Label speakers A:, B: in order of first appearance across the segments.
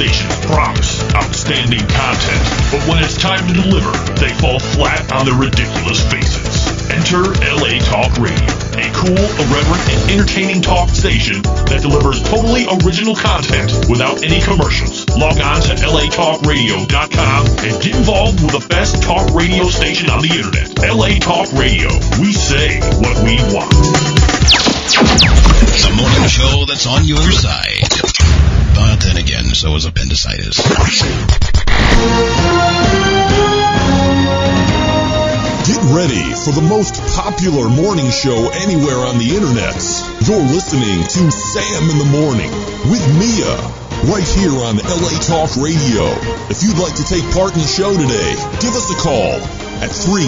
A: stations promise outstanding content, but when it's time to deliver, they fall flat on their ridiculous faces. Enter LA Talk Radio, a cool, irreverent, and entertaining talk station that delivers totally original content without any commercials. Log on to latalkradio.com and get involved with the best talk radio station on the internet. LA Talk Radio. We say what we want.
B: The morning show that's on your side. But then again, so is appendicitis.
C: Get ready for the most popular morning show anywhere on the internet. You're listening to Sam in the Morning with Mia, right here on LA Talk Radio. If you'd like to take part in the show today, give us a call at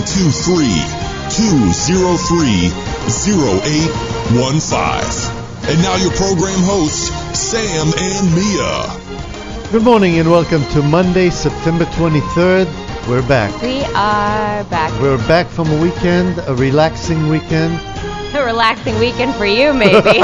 C: 323-203-0815. And now your program hosts, Sam and Mia.
D: Good morning and welcome to Monday, September 23rd. We're back.
E: We are back.
D: We're back from a weekend, a relaxing weekend.
E: A relaxing weekend for you, maybe.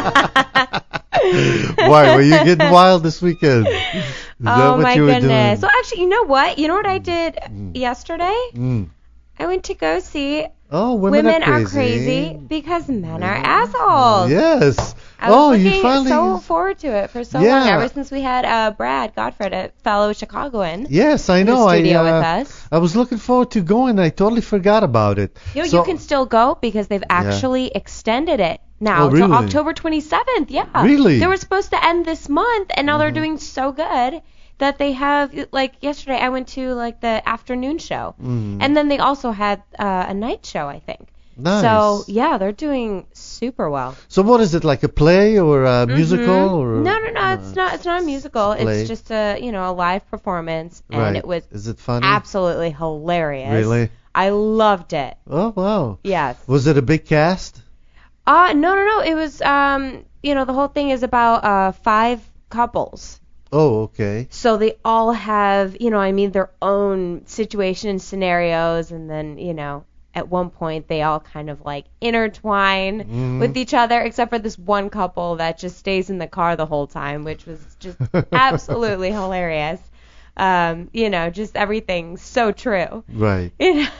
D: Why? Were you getting wild this weekend? Is
E: oh, my goodness. Well, actually, you know what? You know what I did yesterday? I went to go see
D: Women
E: Are Crazy because men are assholes.
D: Yes.
E: I was looking so forward to it for so long, ever since we had Brad Godfrey, a fellow Chicagoan.
D: Yes, I know.
E: In the studio with us.
D: I was looking forward to going. I totally forgot about it.
E: You can still go because they've actually extended it now until October 27th. Yeah.
D: Really?
E: They were supposed to end this month, and now they're doing so good that they have, like yesterday I went to like the afternoon show, and then they also had a night show, I think.
D: Nice.
E: So yeah, they're doing super well.
D: So what is it, like a play or a musical? Or
E: No, it's not a musical. It's just a live performance, and it was
D: Is it funny?
E: Absolutely hilarious.
D: Really?
E: I loved it.
D: Oh wow.
E: Yes.
D: Was it a big cast?
E: No. It was the whole thing is about 5 couples.
D: Oh, okay.
E: So they all have, their own situation and scenarios, and then, at one point they all kind of like intertwine with each other, except for this one couple that just stays in the car the whole time, which was just absolutely hilarious. Just everything so true.
D: Right.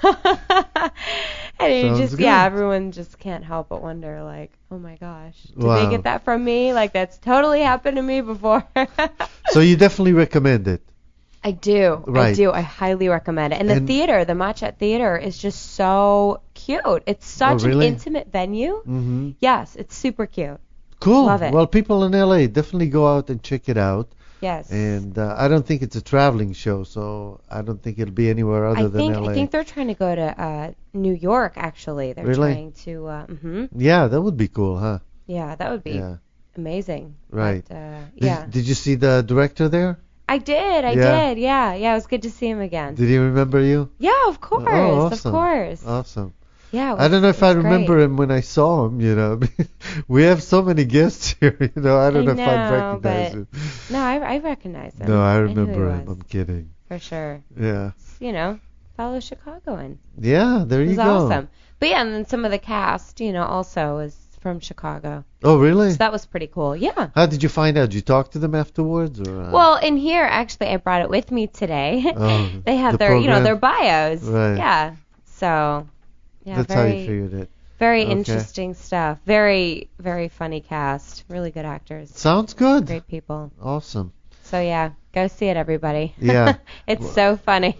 E: And you
D: Sounds
E: just,
D: good.
E: everyone just can't help but wonder, like, oh my gosh, did they get that from me? Like, that's totally happened to me before.
D: So you definitely recommend it?
E: I do.
D: Right.
E: I do. I highly recommend it. And the theater, the Matchet Theater, is just so cute. It's such an intimate venue.
D: Mm-hmm.
E: Yes, it's super cute.
D: Cool.
E: Love it.
D: Well, people in LA, definitely go out and check it out.
E: Yes.
D: And I don't think it's a traveling show, so I don't think it'll be anywhere other than LA.
E: I think they're trying to go to New York, actually. They're trying to...
D: Yeah, that would be cool, huh?
E: Yeah, that would be amazing.
D: Right.
E: But,
D: Did you see the director there?
E: I did. Yeah, it was good to see him again.
D: Did he remember you?
E: Yeah, of course.
D: Oh, awesome.
E: Of course.
D: Awesome.
E: Yeah,
D: I don't know if I remember
E: great.
D: him when I saw him, We have so many guests here, I don't know if I'd recognize him.
E: No, I recognize him.
D: No, I remember
E: knew who he
D: him.
E: was.
D: I'm kidding.
E: For sure.
D: Yeah.
E: Fellow Chicagoan.
D: Yeah, there you go.
E: It was awesome. But yeah, and then some of the cast, also is from Chicago.
D: Oh, really?
E: So that was pretty cool. Yeah.
D: How did you find out? Did you talk to them afterwards? Or,
E: Well, in here, actually, I brought it with me today.
D: Oh,
E: they have
D: the
E: their bios.
D: Right.
E: Yeah. So, yeah,
D: that's how you figured it.
E: Very interesting stuff. Very, very funny cast. Really good actors.
D: Sounds good.
E: Great people.
D: Awesome.
E: So, yeah, go see it, everybody.
D: Yeah.
E: It's so funny.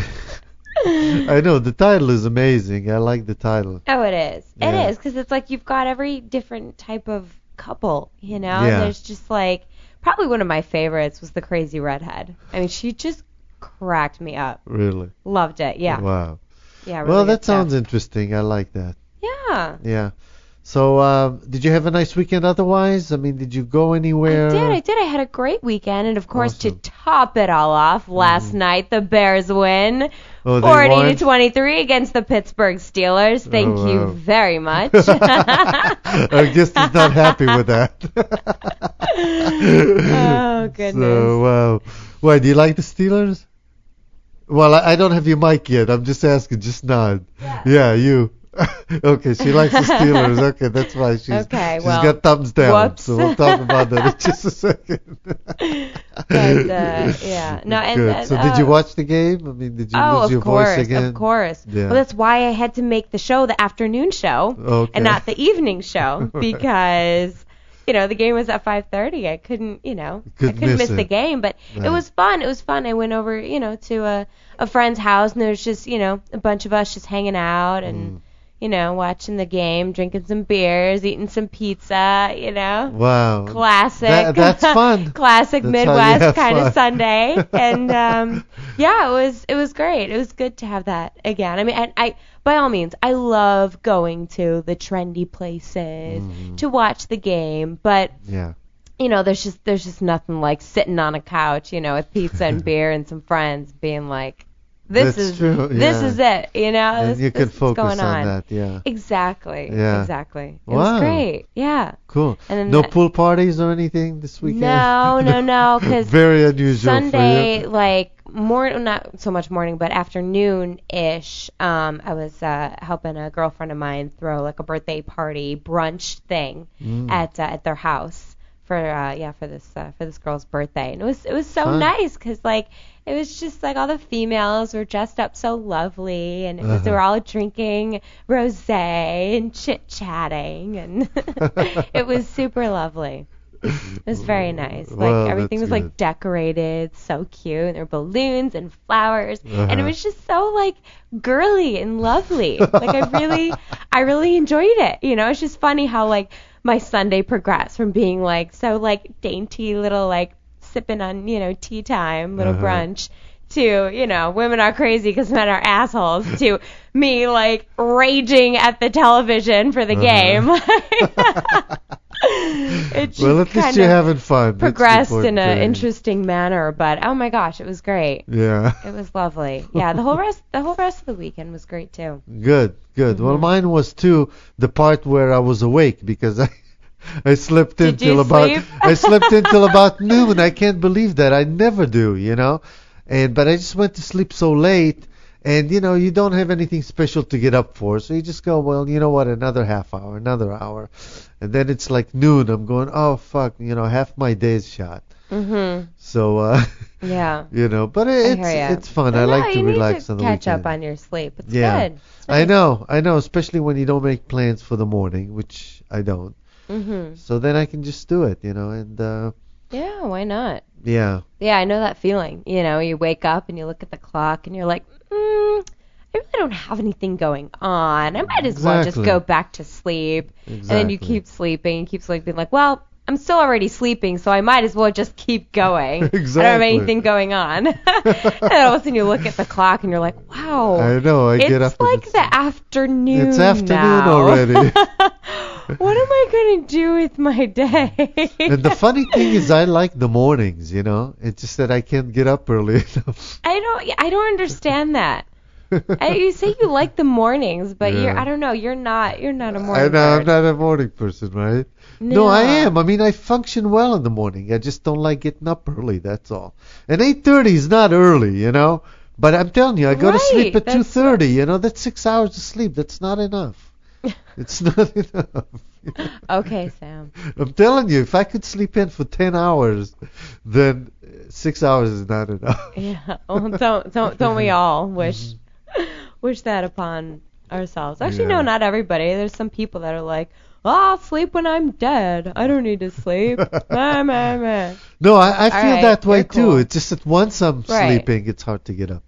D: I know, the title is amazing. I like the title.
E: Oh, it is.
D: Yeah.
E: It is, because it's like you've got every different type of couple,
D: Yeah.
E: There's just like, probably one of my favorites was the crazy redhead. I mean, she just cracked me up.
D: Really?
E: Loved it, yeah.
D: Wow.
E: Yeah, really
D: well,
E: good
D: that sounds
E: stuff.
D: interesting. I like that.
E: Yeah.
D: Yeah. So, did you have a nice weekend otherwise? I mean, did you go anywhere?
E: I did. I had a great weekend. And, of course,
D: Awesome.
E: to top it all off, last night the Bears win.
D: Oh, they
E: 40-23 against the Pittsburgh Steelers. Thank you very much.
D: I guess he's not happy with that.
E: Oh, goodness.
D: So, wow. Why, do you like the Steelers? Well, I don't have your mic yet. I'm just asking. Just nod. Yeah, you. Okay, she likes the Steelers. Okay, that's why she's got thumbs down.
E: Whoops.
D: So we'll talk about that in just a second.
E: But yeah, no, and
D: so did you watch the game? I mean, did you lose your voice again?
E: Of course.
D: Yeah.
E: Well, that's why I had to make the show the afternoon show and not the evening show because the game was at 5:30. I couldn't miss the game, but
D: Right.
E: it was fun. It was fun. I went over, to a friend's house, and there was just, a bunch of us just hanging out and, watching the game, drinking some beers, eating some pizza,
D: Wow.
E: Classic.
D: That's fun.
E: Classic
D: That's
E: Midwest kind
D: fun.
E: of Sunday. And, it was great. It was good to have that again. I mean, and I by all means, I love going to the trendy places to watch the game, but
D: Yeah.
E: there's just nothing like sitting on a couch, with pizza and beer and some friends being like, this
D: That's
E: is
D: true,
E: this
D: yeah.
E: is it,
D: And you can
E: this is
D: focus
E: going
D: on that, yeah.
E: Exactly.
D: Yeah.
E: Exactly. It
D: Wow.
E: was great. Yeah.
D: Cool.
E: And then
D: No pool parties or anything this weekend?
E: No, because
D: Very unusual
E: Sunday,
D: for you.
E: not so much morning, but afternoon-ish, I was helping a girlfriend of mine throw a birthday party brunch thing at their house for this girl's birthday, and it was so
D: Fun.
E: nice because it was just all the females were dressed up so lovely, and they were all drinking rosé and chit-chatting, and it was super lovely. It was very nice.
D: Well,
E: Everything
D: that's
E: was
D: good.
E: decorated, so cute. And there were balloons and flowers, and it
D: Uh-huh.
E: was just so girly and lovely. I really enjoyed it. It's just funny how my Sunday progressed from being so dainty little sipping on tea time little
D: Uh-huh.
E: brunch to women are crazy because men are assholes to me raging at the television for the game. It just
D: Well, at least
E: kind
D: you're
E: of
D: having fun. That's the
E: progressed in
D: important
E: an
D: thing.
E: interesting manner, but oh my gosh, it was great.
D: Yeah.
E: It was lovely. Yeah, the whole rest of the weekend was great too.
D: Good. Well,
E: Mm-hmm.
D: mine was too the part where I was awake because I slept in
E: Did you
D: till about
E: sleep?
D: I slept in till about noon. I can't believe that. I never do, but I just went to sleep so late, and you don't have anything special to get up for, so you just go, well, you know what, another half hour, another hour, and then it's noon. I'm going, oh fuck, half my day's shot.
E: Mhm.
D: So
E: Yeah.
D: but
E: I hear ya.
D: it's fun.
E: Well,
D: I like
E: no,
D: to
E: you need
D: relax
E: to
D: on the
E: catch
D: weekend.
E: up on your sleep. It's
D: Yeah.
E: good. It's
D: I
E: nice.
D: know, especially when you don't make plans for the morning, which I don't.
E: Mhm.
D: So then I can just do it, and
E: Yeah, why not?
D: yeah.
E: Yeah, I know that feeling. You wake up and you look at the clock and you're like, I really don't have anything going on. I might as well just
D: Exactly.
E: go back to sleep. And then you keep sleeping, like, well, I'm still already sleeping, so I might as well just keep going. I don't have
D: Exactly.
E: anything going on. And then all of a sudden you look at the clock and you're like, wow.
D: I know. I get up.
E: It's like the afternoon
D: It's afternoon
E: now.
D: already.
E: What am I going to do with my day?
D: And the funny thing is, I like the mornings. It's just that I can't get up early enough.
E: I don't understand that. You say you like the mornings, but
D: Yeah.
E: I don't know, you're not a morning
D: I know I'm
E: bird.
D: not a morning person, right? No, I am. I mean, I function well in the morning. I just don't like getting up early. That's all. And 8:30 is not early, But I'm telling you, I go to sleep at
E: Right, that's
D: 2:30. That's 6 hours of sleep. That's not enough. It's not enough.
E: Okay, Sam.
D: I'm telling you, if I could sleep in for 10 hours, then 6 hours is not enough.
E: Yeah. Well, don't we all wish that upon ourselves? Actually,
D: Yeah.
E: no, not everybody. There's some people that are like, I'll sleep when I'm dead. I don't need to sleep. Meh, meh, meh.
D: No, I feel
E: right,
D: that way
E: you're
D: too.
E: cool.
D: It's just that once I'm
E: Right.
D: sleeping, it's hard to get up,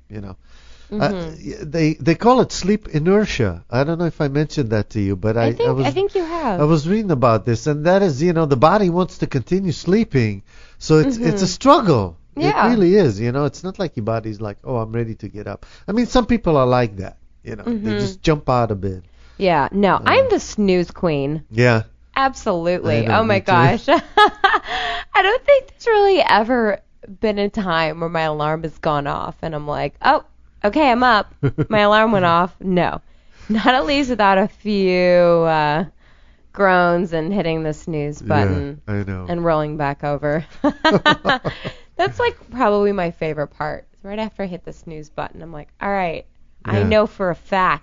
D: They call it sleep inertia. I don't know if I mentioned that to you, but I
E: think you have.
D: I was reading about this, and that is, the body wants to continue sleeping, so it's a struggle.
E: Yeah.
D: It really is. It's not like your body's like, oh, I'm ready to get up. I mean, some people are like that. They just jump out of bed.
E: Yeah, no, I'm the snooze queen.
D: Yeah.
E: Absolutely.
D: I know,
E: Oh my
D: me too.
E: gosh. I don't think there's really ever been a time where my alarm has gone off and I'm like, oh, okay, I'm up. My alarm went off. No. Not at least without a few groans and hitting the snooze button
D: Yeah, I know.
E: and rolling back over. That's probably my favorite part. Right after I hit the snooze button, I'm like, all right, I
D: Yeah.
E: know for a fact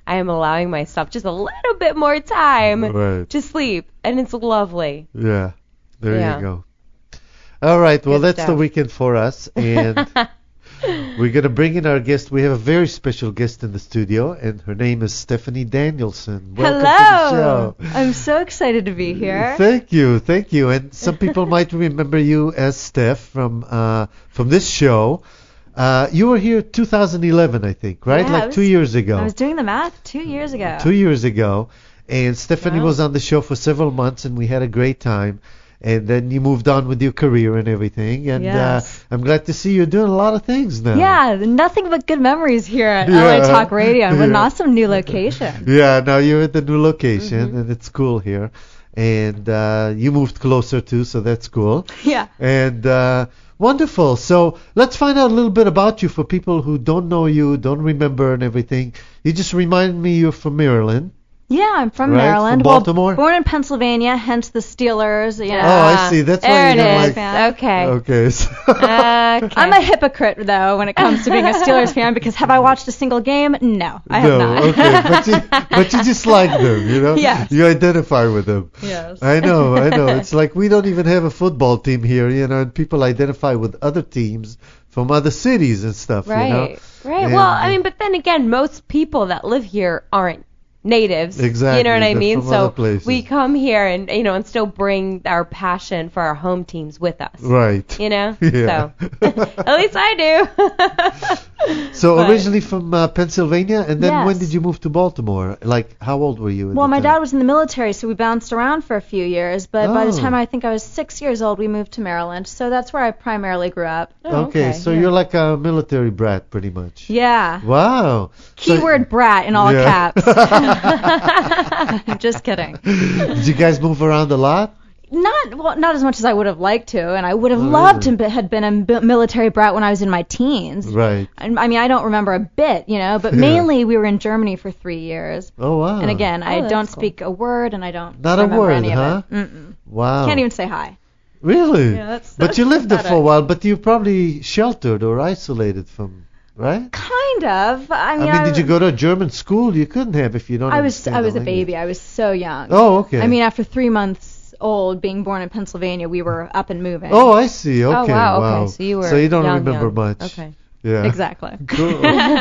E: I am allowing myself just a little bit more time
D: Right.
E: to sleep, and it's lovely.
D: Yeah. There
E: Yeah.
D: you go. All right. Well,
E: Good
D: that's the
E: stuff.
D: weekend for us, and we're gonna bring in our guest. We have a very special guest in the studio, and her name is Stephanie Danielson. Welcome to the
F: Hello.
D: show.
F: I'm so excited to be here.
D: Thank you. And some people might remember you as Steph from this show. You were here 2011, I think, right?
F: Yeah,
D: like
F: I was-
D: 2 years ago.
F: I was doing the math 2 years ago.
D: 2 years ago, and Stephanie
E: Wow.
D: was on the show for several months, and we had a great time. And then you moved on with your career and everything, and
F: Yes.
D: I'm glad to see you're doing a lot of things now.
F: Yeah, nothing but good memories here at
D: Yeah.
F: LA Talk Radio, and what an
D: Yeah.
F: awesome new location.
D: Yeah, now you're at the new location,
F: Mm-hmm.
D: and it's cool here. And you moved closer too, so that's cool.
F: Yeah.
D: And wonderful. So let's find out a little bit about you for people who don't know you, don't remember and everything. You just reminded me you're from Maryland.
F: Yeah, I'm from
D: Right,
F: Maryland.
D: from Baltimore?
F: Well, born in Pennsylvania, hence the Steelers. You know.
D: Oh, I see. That's why
F: there
D: you
F: it
D: don't
F: is,
D: like.
F: man.
E: Okay.
D: Okay. So
E: Okay.
F: I'm a hypocrite though when it comes to being a Steelers fan because have I watched a single game? No, I have
D: no,
F: not.
D: okay, but you just like them, you know.
F: Yes.
D: You identify with them.
F: Yes.
D: I know. It's like we don't even have a football team here, you know, and people identify with other teams from other cities and stuff,
E: Right.
D: you know.
E: Right.
D: And-
E: Well, I mean, but then again, most people that live here aren't natives.
D: Exactly,
E: You know what I
D: they're
E: mean?
D: from
E: So
D: other places.
E: we come here and and still bring our passion for our home teams with us.
D: Right.
E: You know?
D: Yeah.
E: So at least I do.
D: So
E: But-
D: originally from Pennsylvania, and then when
F: Yes.
D: did you move to Baltimore? Like, how old were you? At
F: Well,
D: the
F: my
D: time?
F: dad was in the military, so we bounced around for a few years. But by the
D: Oh.
F: time I think I was 6 years old, we moved to Maryland. So that's where I primarily grew up.
E: Oh,
D: Okay, so
E: yeah.
D: you're like a military brat, pretty much.
F: Yeah.
D: Wow. So-
F: Keyword brat in all
D: Yeah.
F: caps. Just kidding.
D: Did you guys move around a lot?
F: Not as much as I would have liked to, and I would have
D: Oh,
F: loved
D: really?
F: to had been a military brat when I was in my teens.
D: Right.
F: I mean, I don't remember a bit, but
D: Yeah.
F: mainly we were in Germany for 3 years.
D: Oh wow.
F: And again, I
E: that's
F: don't
E: cool.
F: speak a word, and I don't
D: Not a
F: remember
D: word,
F: any
D: huh?
F: of it. Mm-mm.
D: Wow.
F: Can't even say hi.
D: Really?
F: Yeah, that's
D: but you lived there for a
F: pathetic.
D: while, but you're probably sheltered or isolated from, right?
F: Kind of. I mean,
D: did you go to a German school? You couldn't have if you don't
F: I was
D: understand the
F: a
D: language.
F: baby. I was so young.
D: Oh, okay.
F: I mean, after 3 months old, being born in Pennsylvania, we were up and moving.
D: Oh, I see. Okay.
E: Oh wow.
D: Wow.
E: Okay. So you were.
D: So you don't
E: young,
D: remember
E: young.
D: much.
E: Okay.
D: Yeah.
F: Exactly.
D: Cool.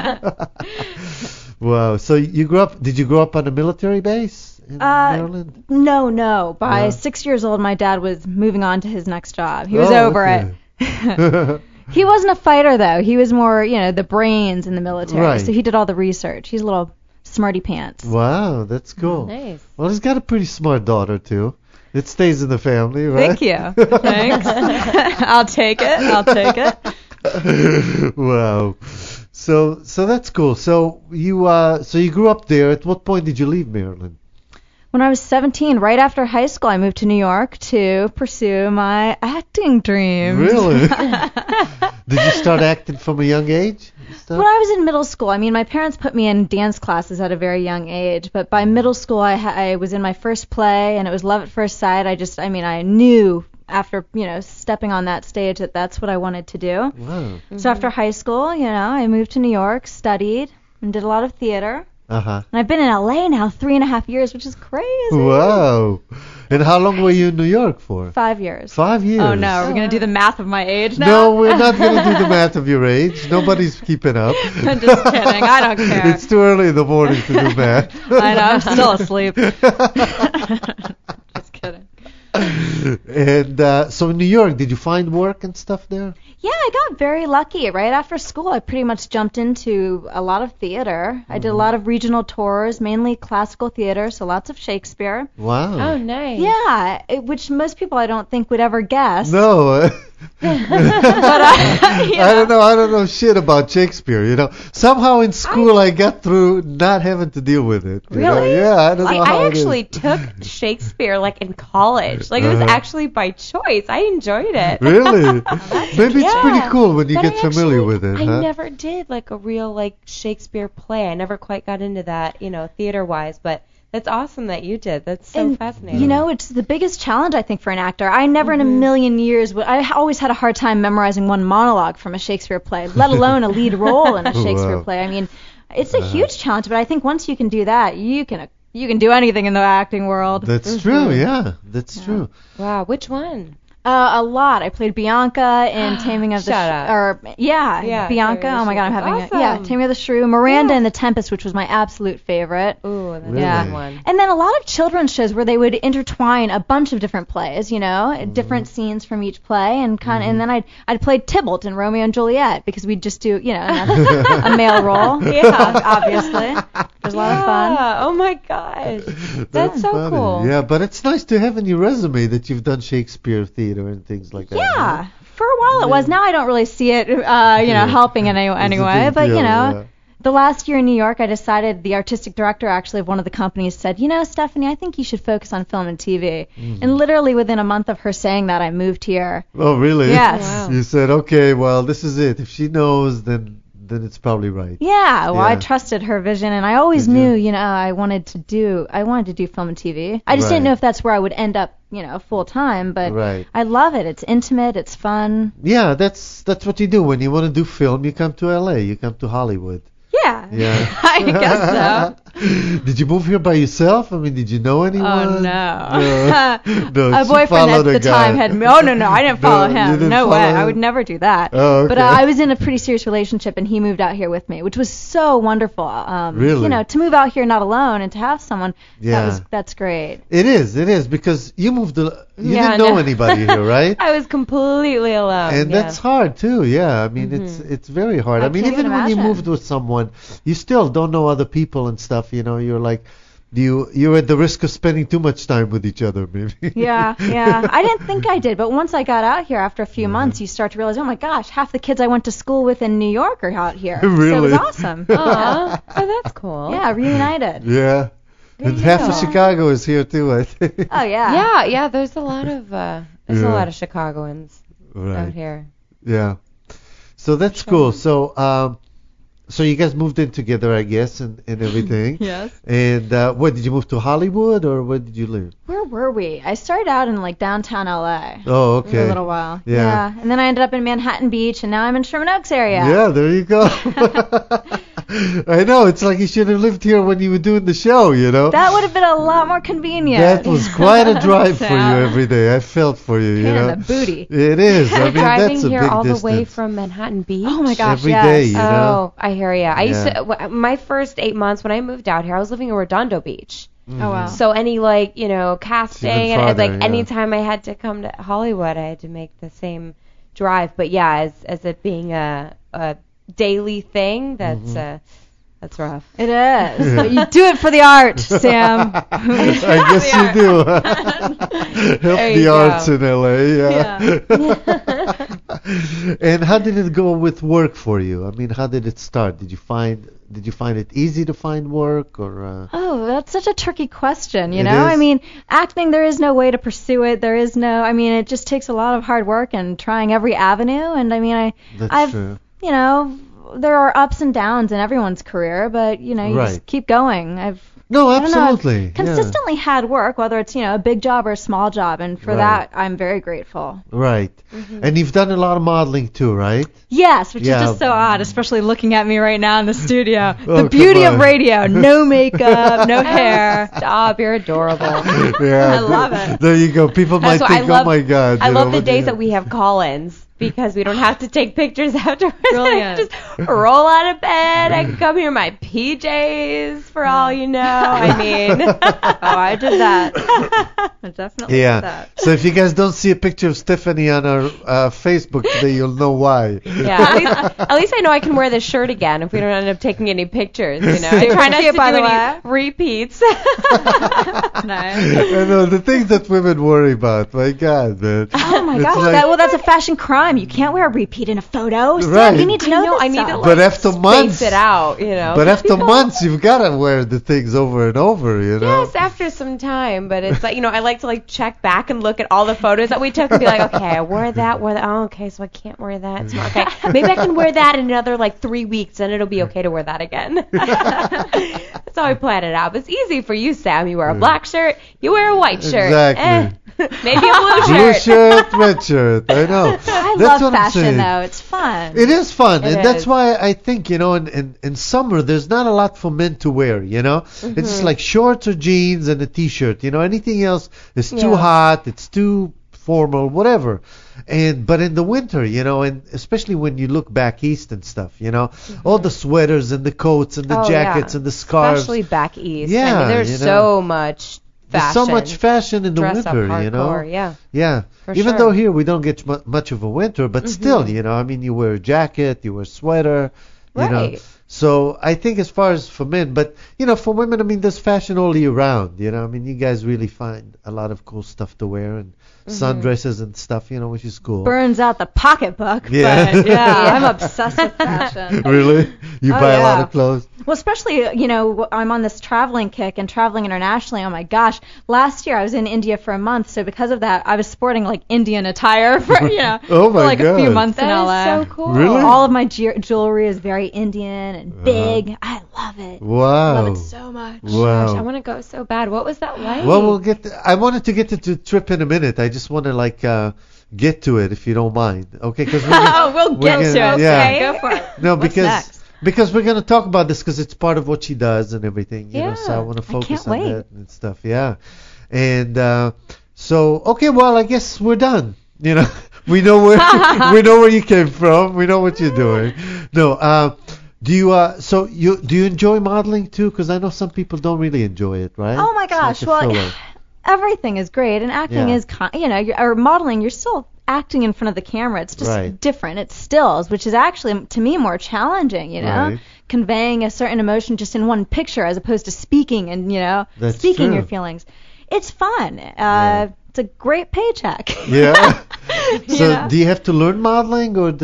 D: Wow. So you grew up? Did you grow up on a military base in Maryland?
F: No. By
D: Yeah.
F: 6 years old, my dad was moving on to his next job. He was
D: Oh,
F: over
D: okay.
F: it. He wasn't a fighter, though. He was more, the brains in the military.
D: Right.
F: So he did all the research. He's a little smarty pants.
D: Wow, that's cool.
E: Nice.
D: Well, he's got a pretty smart daughter too. It stays in the family, right?
F: Thank you. Thanks. I'll take it.
D: Wow. So that's cool. So you grew up there. At what point did you leave Maryland?
F: When I was 17, right after high school, I moved to New York to pursue my acting dreams.
D: Really? Did you start acting from a young age? and stuff?
F: When I was in middle school, I mean, my parents put me in dance classes at a very young age, but by middle school, I was in my first play, and it was love at first sight. I knew after, stepping on that stage that that's what I wanted to do.
D: Wow.
F: So after high school, I moved to New York, studied, and did a lot of theater.
D: Uh-huh.
F: And I've been in LA now 3.5 years, which is crazy.
D: Wow. And how long were you in New York for?
F: 5 years.
D: 5 years.
F: Oh, no. Are we going to do the math of my age now?
D: No, we're not going to do the math of your age. Nobody's keeping up.
F: I'm just kidding. I don't care.
D: It's too early in the morning to do math.
F: I know. I'm still asleep. Just kidding.
D: And so in New York, did you find work and stuff there?
F: Yeah, I got very lucky. Right after school, I pretty much jumped into a lot of theater. I did a lot of regional tours, mainly classical theater, so lots of Shakespeare.
D: Wow.
E: Oh, nice.
F: Yeah, which most people I don't think would ever guess.
D: No.
F: But
D: I don't know shit about Shakespeare, Somehow in school I got through not having to deal with it. you know?
E: Really?
D: Yeah, I don't know how
E: I
D: it is.
E: actually took Shakespeare in college. It was actually by choice. I enjoyed it.
D: Really? Maybe it's pretty
E: Yeah.
D: cool when you
E: But
D: get
E: I
D: familiar
E: actually-
D: with it,
E: I
D: huh?
E: never did a real Shakespeare play. I never quite got into that, theater wise, but that's awesome that you did. That's so
F: And,
E: fascinating.
F: it's the biggest challenge, I think, for an actor. I never in a million years I always had a hard time memorizing one monologue from a Shakespeare play, let alone a lead role in a Shakespeare
D: Wow.
F: play. I mean, It's a huge challenge, but I think once you can do that, you can do anything in the acting world.
D: That's true. Yeah, that's true.
E: Wow, which one?
F: A lot. I played Bianca in Taming of the
E: Shut up.
F: Bianca. Oh my God, I'm having
E: Awesome.
F: Taming of the Shrew. Miranda in The Tempest, which was my absolute favorite.
E: Ooh, that's
D: Really?
E: a good one.
F: And then a lot of children's shows where they would intertwine a bunch of different plays, different scenes from each play, and and then I'd play Tybalt in Romeo and Juliet because we'd just do a male role.
E: Yeah.
F: Obviously. It was a lot of fun.
E: Oh my gosh. That's so
D: funny.
E: cool.
D: Yeah, but it's nice to have in your resume that you've done Shakespeare theater and things like that.
F: Yeah. For a while it was. Now I don't really see it, helping in any way. But, the last year in New York, I decided, the artistic director actually of one of the companies said, Stephanie, I think you should focus on film and TV. And literally within a month of her saying that, I moved here.
D: Oh, really?
F: Yes.
E: Wow.
D: You said, okay, well, this is it. If she knows, then it's probably right.
F: Yeah, well, I
D: Yeah.
F: trusted her vision, and I always
D: Did you?
F: knew, I wanted to do film and TV. I just
D: Right.
F: didn't know if that's where I would end up, full time, but
D: Right.
F: I love it. It's intimate, it's fun.
D: Yeah, that's what you do when you want to do film. You come to LA. You come to Hollywood.
F: Yeah.
D: Yeah.
F: I guess so.
D: Did you move here by yourself? I mean, did you know anyone?
F: Oh, no.
D: No,
F: A
D: she
F: boyfriend
D: followed
F: at
D: a
F: the time
D: guy.
F: had me. Oh, no, I didn't follow
D: No, you
F: him.
D: didn't
F: No
D: follow
F: way.
D: him?
F: I would never do that.
D: Oh, okay.
F: But I was in a pretty serious relationship, and he moved out here with me, which was so wonderful.
D: Really?
F: To move out here not alone and to have someone,
D: Yeah.
F: that's great.
D: It is because you moved. You
E: Yeah,
D: didn't know
E: no.
D: anybody here, right?
E: I was completely alone.
D: And
E: yeah.
D: that's hard too. Yeah, I mean it's very hard. I mean
F: can't
D: even
F: even
D: when you
F: imagine.
D: moved with someone, you still don't know other people and stuff. You're like, you're at the risk of spending too much time with each other, maybe.
F: Yeah. I didn't think I did, but once I got out here after a few months, you start to realize, oh my gosh, half the kids I went to school with in New York are out here. So it
D: Really?
F: was awesome.
E: Aw. Oh, that's cool.
F: Yeah, reunited.
D: Yeah. And half of Chicago is here too, I think.
F: Oh yeah.
E: Yeah. There's a lot of a lot of Chicagoans out here.
D: Yeah. So that's cool. So you guys moved in together, I guess, and everything.
F: Yes.
D: And what did you move to Hollywood or where did you live?
F: Where were we? I started out in downtown LA.
D: Oh,
F: For
D: okay.
F: a little while.
D: Yeah.
F: And then I ended up in Manhattan Beach, and now I'm in Sherman Oaks area.
D: Yeah, there you go. I know. It's like you should have lived here when you were doing the show,
F: That would have been a lot more convenient.
D: That was quite a drive for you
F: Yeah.
D: every day. I felt for you,
F: Pain in the booty.
D: It is. I mean,
E: Driving
D: that's a
E: here
D: big
E: all
D: distance.
E: the way from Manhattan Beach.
F: Oh my gosh,
D: Every
F: yes.
D: day, you know.
E: Oh, I hear ya. I used
D: Yeah.
E: to. My first 8 months when I moved out here, I was living in Redondo Beach.
F: Oh wow.
E: So any casting and
D: farther,
E: like
D: yeah.
E: anytime I had to come to Hollywood, I had to make the same drive. But yeah, as it being a daily thing, that's rough.
F: It is. But you do it for the art, Sam.
D: I guess you do. Help
E: There
D: the
E: you
D: arts
E: go.
D: in LA. Yeah. And how did it go with work for you? I mean, how did it start? Did you find it easy to find work or?
F: Oh, that's such a tricky question,
D: It
F: know?
D: is?
F: I mean, acting, there is no way to pursue it. There is no, it just takes a lot of hard work and trying every avenue. And I mean,
D: That's
F: I've,
D: true.
F: there are ups and downs in everyone's career, but, you
D: Right.
F: just keep going.
D: No,
F: I don't know, I've
D: absolutely.
F: consistently had work, whether it's, a big job or a small job. And for
D: Right.
F: that, I'm very grateful.
D: Yeah. Right. And you've done a lot of modeling too, right?
F: Yes, which
D: Yeah.
F: is just so odd, especially looking at me right now in the studio.
D: Oh,
F: The beauty
D: come
F: of
D: on.
F: radio, no makeup, no hair.
E: Stop, you're adorable.
D: Yeah.
F: I love it.
D: There you go. People might
E: That's why
D: think,
E: I love,
D: oh my God.
E: I
D: you
E: love
D: know,
E: the
D: but
E: days
D: yeah.
E: that we have call-ins because we don't have to take pictures afterwards.
F: Brilliant.
E: Just roll out of bed. I can come here in my PJs for all you know. I mean,
F: I did that. I definitely did
D: Yeah.
F: that.
D: So if you guys don't see a picture of Stephanie on our Facebook today, you'll know why.
E: yeah. At least I know I can wear this shirt again if we don't end up taking any pictures. I try not
F: See it,
E: to
F: by
E: do
F: the
E: any repeats.
F: Nice.
D: I know the things that women worry about. My God, man.
F: Oh my
D: It's
F: gosh,
D: like-
F: that's a fashion crime. You can't wear a repeat in a photo. Sam,
D: Right.
F: you need to know,
E: I
F: this
E: need to
F: stuff.
E: like
D: But after months,
E: space it out.
D: but after months, you've got to wear the things over and over.
E: Yes, after some time, but it's like, I like to like check back and look at all the photos that we took and be like, okay, I wore that. Oh, okay, so I can't wear that. It's not okay. Maybe I can wear that in another like 3 weeks and it'll be okay to wear that again. That's how I plan it out. But it's easy for you, Sam. You wear a black shirt, you wear a white shirt.
D: Exactly.
E: Maybe a blue
D: Blue
E: shirt.
D: shirt, red shirt. I know.
F: I
D: That's
F: love
D: what I'm
F: fashion
D: saying.
F: though. It's fun.
D: It is fun,
E: It
D: and that's
E: is.
D: why I think, in summer there's not a lot for men to wear, It's just like shorts or jeans and a t-shirt, Anything else is too
E: Yeah.
D: hot, it's too formal, whatever. But in the winter, and especially when you look back east and stuff, all the sweaters and the coats and the
E: Oh,
D: jackets
E: yeah.
D: and the scarves.
E: Especially back east.
D: Yeah,
E: I mean, there's so much
D: There's
E: fashion.
D: so much fashion in the
E: Dress
D: winter,
E: up hardcore, yeah.
D: Yeah.
E: For
D: Even
E: sure.
D: though here we don't get much of a winter, but still, I mean, you wear a jacket, you wear a sweater, you know.
E: Right.
D: So I think as far as for men, but for women, I mean, there's fashion all year round. I mean, you guys really find a lot of cool stuff to wear and sundresses and stuff, which is cool.
F: Burns out the pocketbook.
D: Yeah.
F: But yeah, I'm obsessed with fashion.
D: Really? You
F: Oh,
D: buy a lot
F: yeah.
D: of clothes?
F: Well, especially, I'm on this traveling kick and traveling internationally. Oh my gosh. Last year I was in India for a month, so because of that, I was sporting like Indian attire for,
D: Oh my
F: for like a few
D: God.
F: months in
E: That
F: LA.
E: is so cool.
D: Really?
F: All of my jewelry is very Indian and big. I love it.
D: Wow.
F: Love it so much.
D: Wow.
E: Gosh, I want to go so bad. What was that like?
D: Well, we'll get. I wanted to get to the trip in a minute. I just want to get to it if you don't mind. Okay? Because
F: We'll get to it.
D: Yeah.
F: Okay, go for it.
D: No,
F: What's
D: because
F: next?
D: we're gonna talk about this because it's part of what she does and everything. So I
E: Yeah.
D: want to
F: I
D: focus
F: can't
D: on
F: wait.
D: that and stuff. Yeah. And so okay, well, I guess we're done. We know where you came from. We know what you're doing. No. Do you enjoy modeling too? Because I know some people don't really enjoy it, right?
F: Oh my
D: It's like
F: gosh.
D: a
F: Well,
D: filler.
F: everything is great, and acting
D: Yeah.
F: is, or modeling, you're still acting in front of the camera. It's just
D: Right.
F: different. It's stills, which is actually, to me, more challenging,
D: Right.
F: Conveying a certain emotion just in one picture as opposed to speaking and,
D: That's
F: speaking
D: true.
F: your feelings. It's fun.
D: Yeah.
F: It's a great paycheck.
D: Yeah.
F: You
D: So
F: know?
D: do you have to learn modeling, or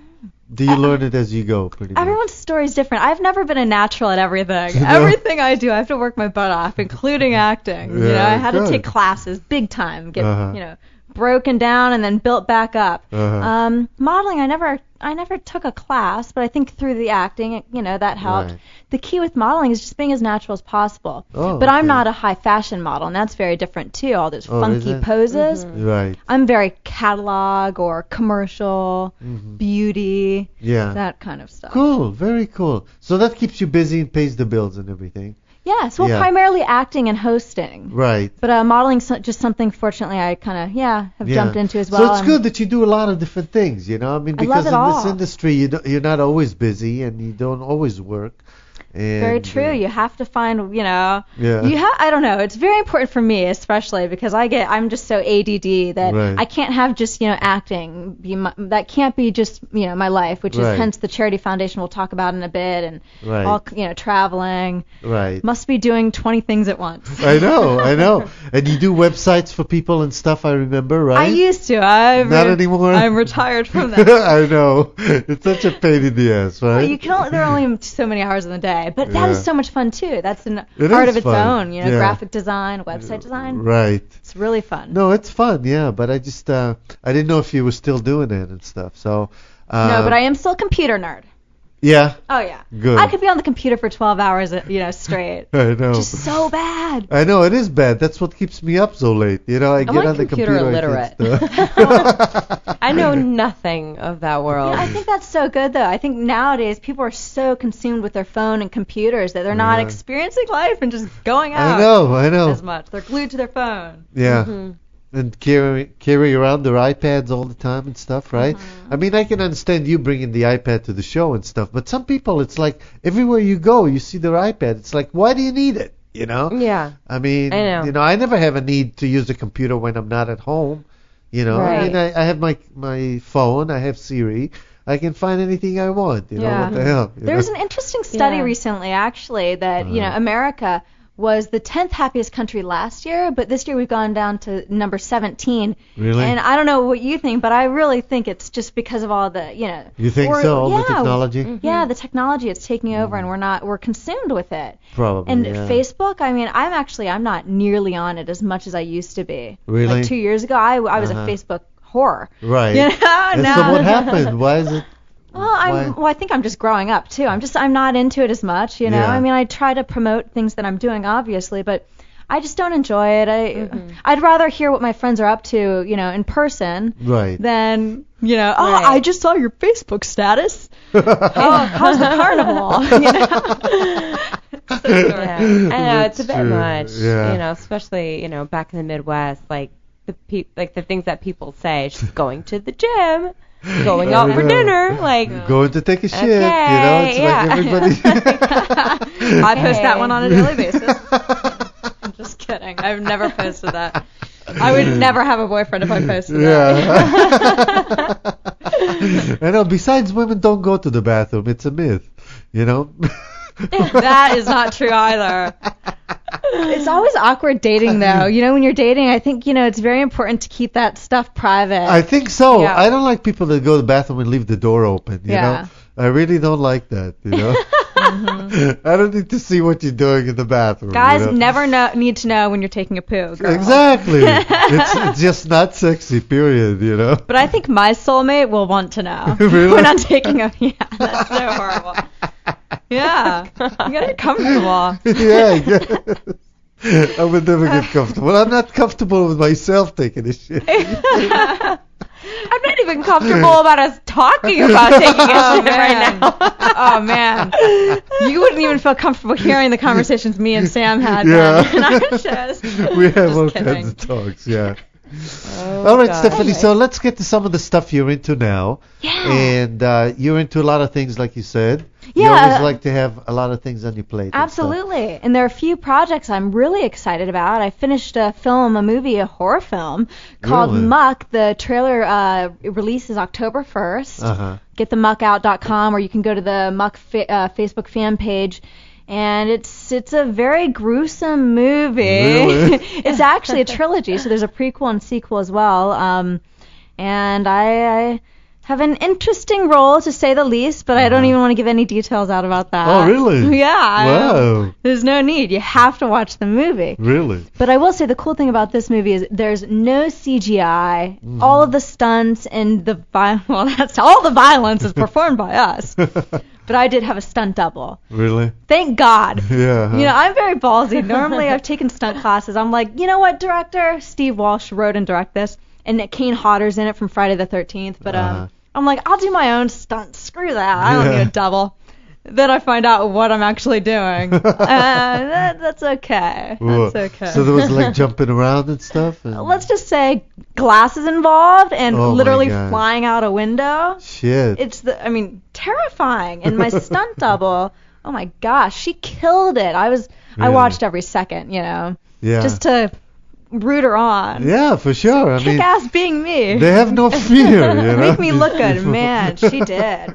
D: do you learn it as you go? Pretty much.
F: Everyone's story is different. I've never been a natural at everything.
D: No.
F: Everything I do, I have to work my butt off, including acting.
D: Yeah,
F: I had
D: good.
F: to take classes, big time, get
D: Uh-huh.
F: broken down and then built back up.
D: Uh-huh.
F: Modeling, I never took a class, but I think through the acting, that helped.
D: Right.
F: The key with modeling is just being as natural as possible.
D: Oh,
F: but I'm
D: okay.
F: not a high fashion model, and that's very different too. All those
D: Oh, is
F: funky
D: it?
F: poses.
D: Right.
F: I'm very catalog or commercial, beauty,
D: Yeah.
F: that kind of stuff.
D: Cool. Very cool. So that keeps you busy and pays the bills and everything.
F: Yes, well,
D: Yeah.
F: primarily acting and hosting.
D: Right.
F: But modeling's just something, fortunately, I kind of, have
D: Yeah.
F: jumped into as well.
D: So it's
F: and
D: good that you do a lot of different things, I mean,
F: I
D: because
F: love it
D: in this
F: all.
D: industry, you're not always busy and you don't always work. And,
F: Very true. You have to find,
D: Yeah.
F: I don't know. It's very important for me, especially because I'm just so ADD that
D: Right.
F: I can't have just, acting that can't be just, my life, which
D: Right.
F: is hence the charity foundation we'll talk about in a bit, and
D: Right.
F: all, traveling.
D: Right.
F: Must be doing 20 things at once.
D: I know. And you do websites for people and stuff, I remember, right?
F: I used to.
D: Not anymore?
F: I'm retired from that.
D: I know. It's such a pain in the ass, right?
F: Well, there are only so many hours in the day, but that is
D: Yeah.
F: so much fun too. That's a
D: It
F: part
D: is
F: of its
D: fun.
F: own,
D: Yeah.
F: graphic design, website design.
D: Right.
F: It's really fun.
D: No, it's fun, yeah, but I just I didn't know if you were still doing it and stuff. So
F: No, but I am still a computer nerd.
D: Yeah.
F: Oh yeah.
D: Good.
F: I could be on the computer for 12 hours, straight.
D: I know.
F: Just so bad.
D: I know it is bad. That's what keeps me up so late. I get
E: like
D: on the
E: computer
D: computer. I can't stop.
E: I know nothing of that world.
F: I think that's so good though. I think nowadays people are so consumed with their phone and computers that they're not
D: Yeah.
F: experiencing life and just going out
D: I know.
F: as much. They're glued to their phone.
D: Yeah. And carry around their iPads all the time and stuff, right? I mean, I can understand you bringing the iPad to the show and stuff, but some people, it's like everywhere you go, you see their iPad. It's like, why do you need it?
E: Yeah.
D: I mean,
E: I know.
D: I never have a need to use a computer when I'm not at home. I
E: Right.
D: mean, I have my phone, I have Siri. I can find anything I want.
F: Yeah.
D: What the hell?
F: There was an interesting study
E: Yeah.
F: recently, actually, that America was the 10th happiest country last year, but this year we've gone down to number 17.
D: Really?
F: And I don't know what you think, but I really think it's just because of all the,
D: You think so? All the technology?
F: Yeah, the technology it's taking over, and we're consumed with it.
D: Probably.
F: And
D: yeah.
F: Facebook, I mean, I'm not nearly on it as much as I used to be.
D: Really?
F: Like 2 years ago, I was a Facebook whore.
D: Right.
F: You know,
D: And
F: now.
D: so what happened? Why is it?
F: I think I'm just growing up too. I'm not into it as much,
D: Yeah.
F: I mean, I try to promote things that I'm doing, obviously, but I just don't enjoy it. I'd rather hear what my friends are up to, in person,
D: Right.
F: than,
E: Right.
F: I just saw your Facebook status. How's the carnival?
E: Yeah. I know it's a bit
D: True.
E: much.
D: Yeah.
E: Especially back in the Midwest, like the things that people say, she's going to the gym, going out for dinner, like
D: Going to take a shit,
E: Okay,
D: it's
E: yeah.
D: like everybody.
F: I post that one on a daily basis. I'm just kidding. I've never posted that. I would never have a boyfriend if I posted that.
D: Yeah. I know. Besides, women don't go to the bathroom. It's a myth.
F: That is not true either. It's always awkward dating, though. When you're dating, I think, it's very important to keep that stuff private.
D: I think so.
F: Yeah.
D: I don't like people that go to the bathroom and leave the door open. You
F: Yeah.
D: know. I really don't like that. I don't need to see what you're doing in the bathroom.
F: Guys never need to know when you're taking a poo, girl.
D: Exactly. it's just not sexy. Period.
F: But I think my soulmate will want to know.
D: Really?
F: When I'm taking a... Yeah, that's so horrible. Yeah. You gotta get comfortable.
D: Yeah. I would never get comfortable. I'm not comfortable with myself taking a shit.
E: I'm not even comfortable about us talking about taking a shit right now.
F: Oh, man. You wouldn't even feel comfortable hearing the conversations me and Sam had
D: Yeah.
F: then in our shows.
D: We have
F: Just
D: all
F: kidding.
D: kinds of talks, yeah. All right,
E: God.
D: Stephanie, so let's get to some of the stuff you're into now.
F: Yeah.
D: And you're into a lot of things, like you said. You
F: Yeah.
D: always like to have a lot of things on your plate. and stuff.
F: Absolutely. And there are a few projects I'm really excited about. I finished a movie, a horror film called
D: Really?
F: Muck. The trailer releases October 1st.
D: Uh-huh.
F: GetTheMuckOut.com, or you can go to the Muck Facebook fan page. And it's a very gruesome movie.
D: Really?
F: It's actually a trilogy, so there's a prequel and sequel as well. And I have an interesting role, to say the least, but I don't even want to give any details out about that.
D: Oh, really?
F: Yeah.
D: Wow.
F: There's no need. You have to watch the movie.
D: Really?
F: But I will say the cool thing about this movie is there's no CGI. All of the stunts and that's all the violence is performed by us. But I did have a stunt double.
D: Really?
F: Thank God.
D: Yeah. huh?
F: I'm very ballsy. Normally I've taken stunt classes. I'm like, you know what, director? Steve Walsh wrote and directed this, and Kane Hodder's in it from Friday the 13th. But I'm like, I'll do my own stunts. Screw that. I don't
D: Yeah.
F: need a double. Then I find out what I'm actually doing. That's okay.
D: Whoa.
F: That's okay.
D: So there was like jumping around and stuff? And
F: Let's just say glasses involved and
D: Oh, my
F: literally
D: God.
F: flying out a window.
D: Shit.
F: It's terrifying. And my stunt double, oh my gosh, she killed it. I
D: Really?
F: watched every second,
D: yeah.
F: just to root her on.
D: Yeah, for sure. I
F: Kick
D: mean,
F: ass being me.
D: they have no fear,
F: Make me look good. Man, she did.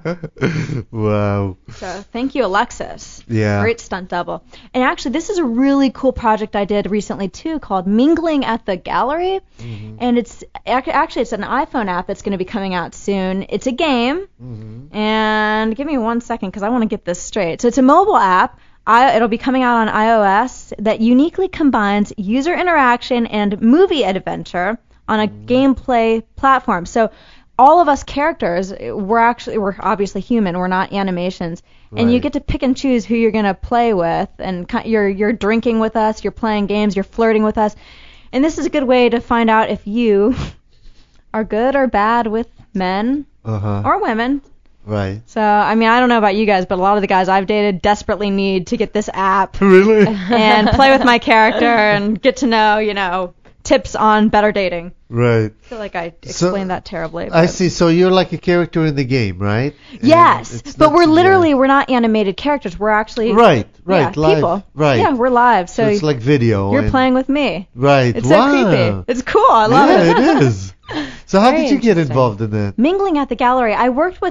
D: Wow.
F: So thank you, Alexis.
D: Yeah.
F: Great stunt double. And actually, this is a really cool project I did recently too, called Mingling at the Gallery.
D: Mm-hmm.
F: And it's actually it's an iPhone app that's going to be coming out soon. It's a game.
D: Mm-hmm.
F: And give me 1 second because I want to get this straight. So it's a mobile app. It'll be coming out on iOS that uniquely combines user interaction and movie adventure on a gameplay platform. So all of us characters, we're obviously human. We're not animations. And you
D: Right.
F: get to pick and choose who you're going to play with. And you're drinking with us. You're playing games. You're flirting with us. And this is a good way to find out if you are good or bad with men
D: Uh-huh.
F: or women.
D: Right.
F: So, I mean, I don't know about you guys, but a lot of the guys I've dated desperately need to get this app
D: Really?
F: and play with my character and get to know, tips on better dating.
D: Right.
F: I feel like I explained that terribly.
D: I
F: but-
D: see. So you're like a character in the game, right? And
F: Yes,
D: it's
F: but
D: not
F: we're
D: CGI.
F: we're not animated characters. We're actually
D: Right.
F: yeah,
D: Live.
F: people.
D: Right.
F: Yeah, we're live.
D: So
F: So,
D: it's like video.
F: you're
D: and-
F: playing with me.
D: Right.
F: It's
D: wow.
F: so creepy. It's cool. I love
D: yeah,
F: it.
D: it is. So how
E: Very
D: did you get
E: interesting.
D: involved in that?
F: Mingling at the Gallery. I worked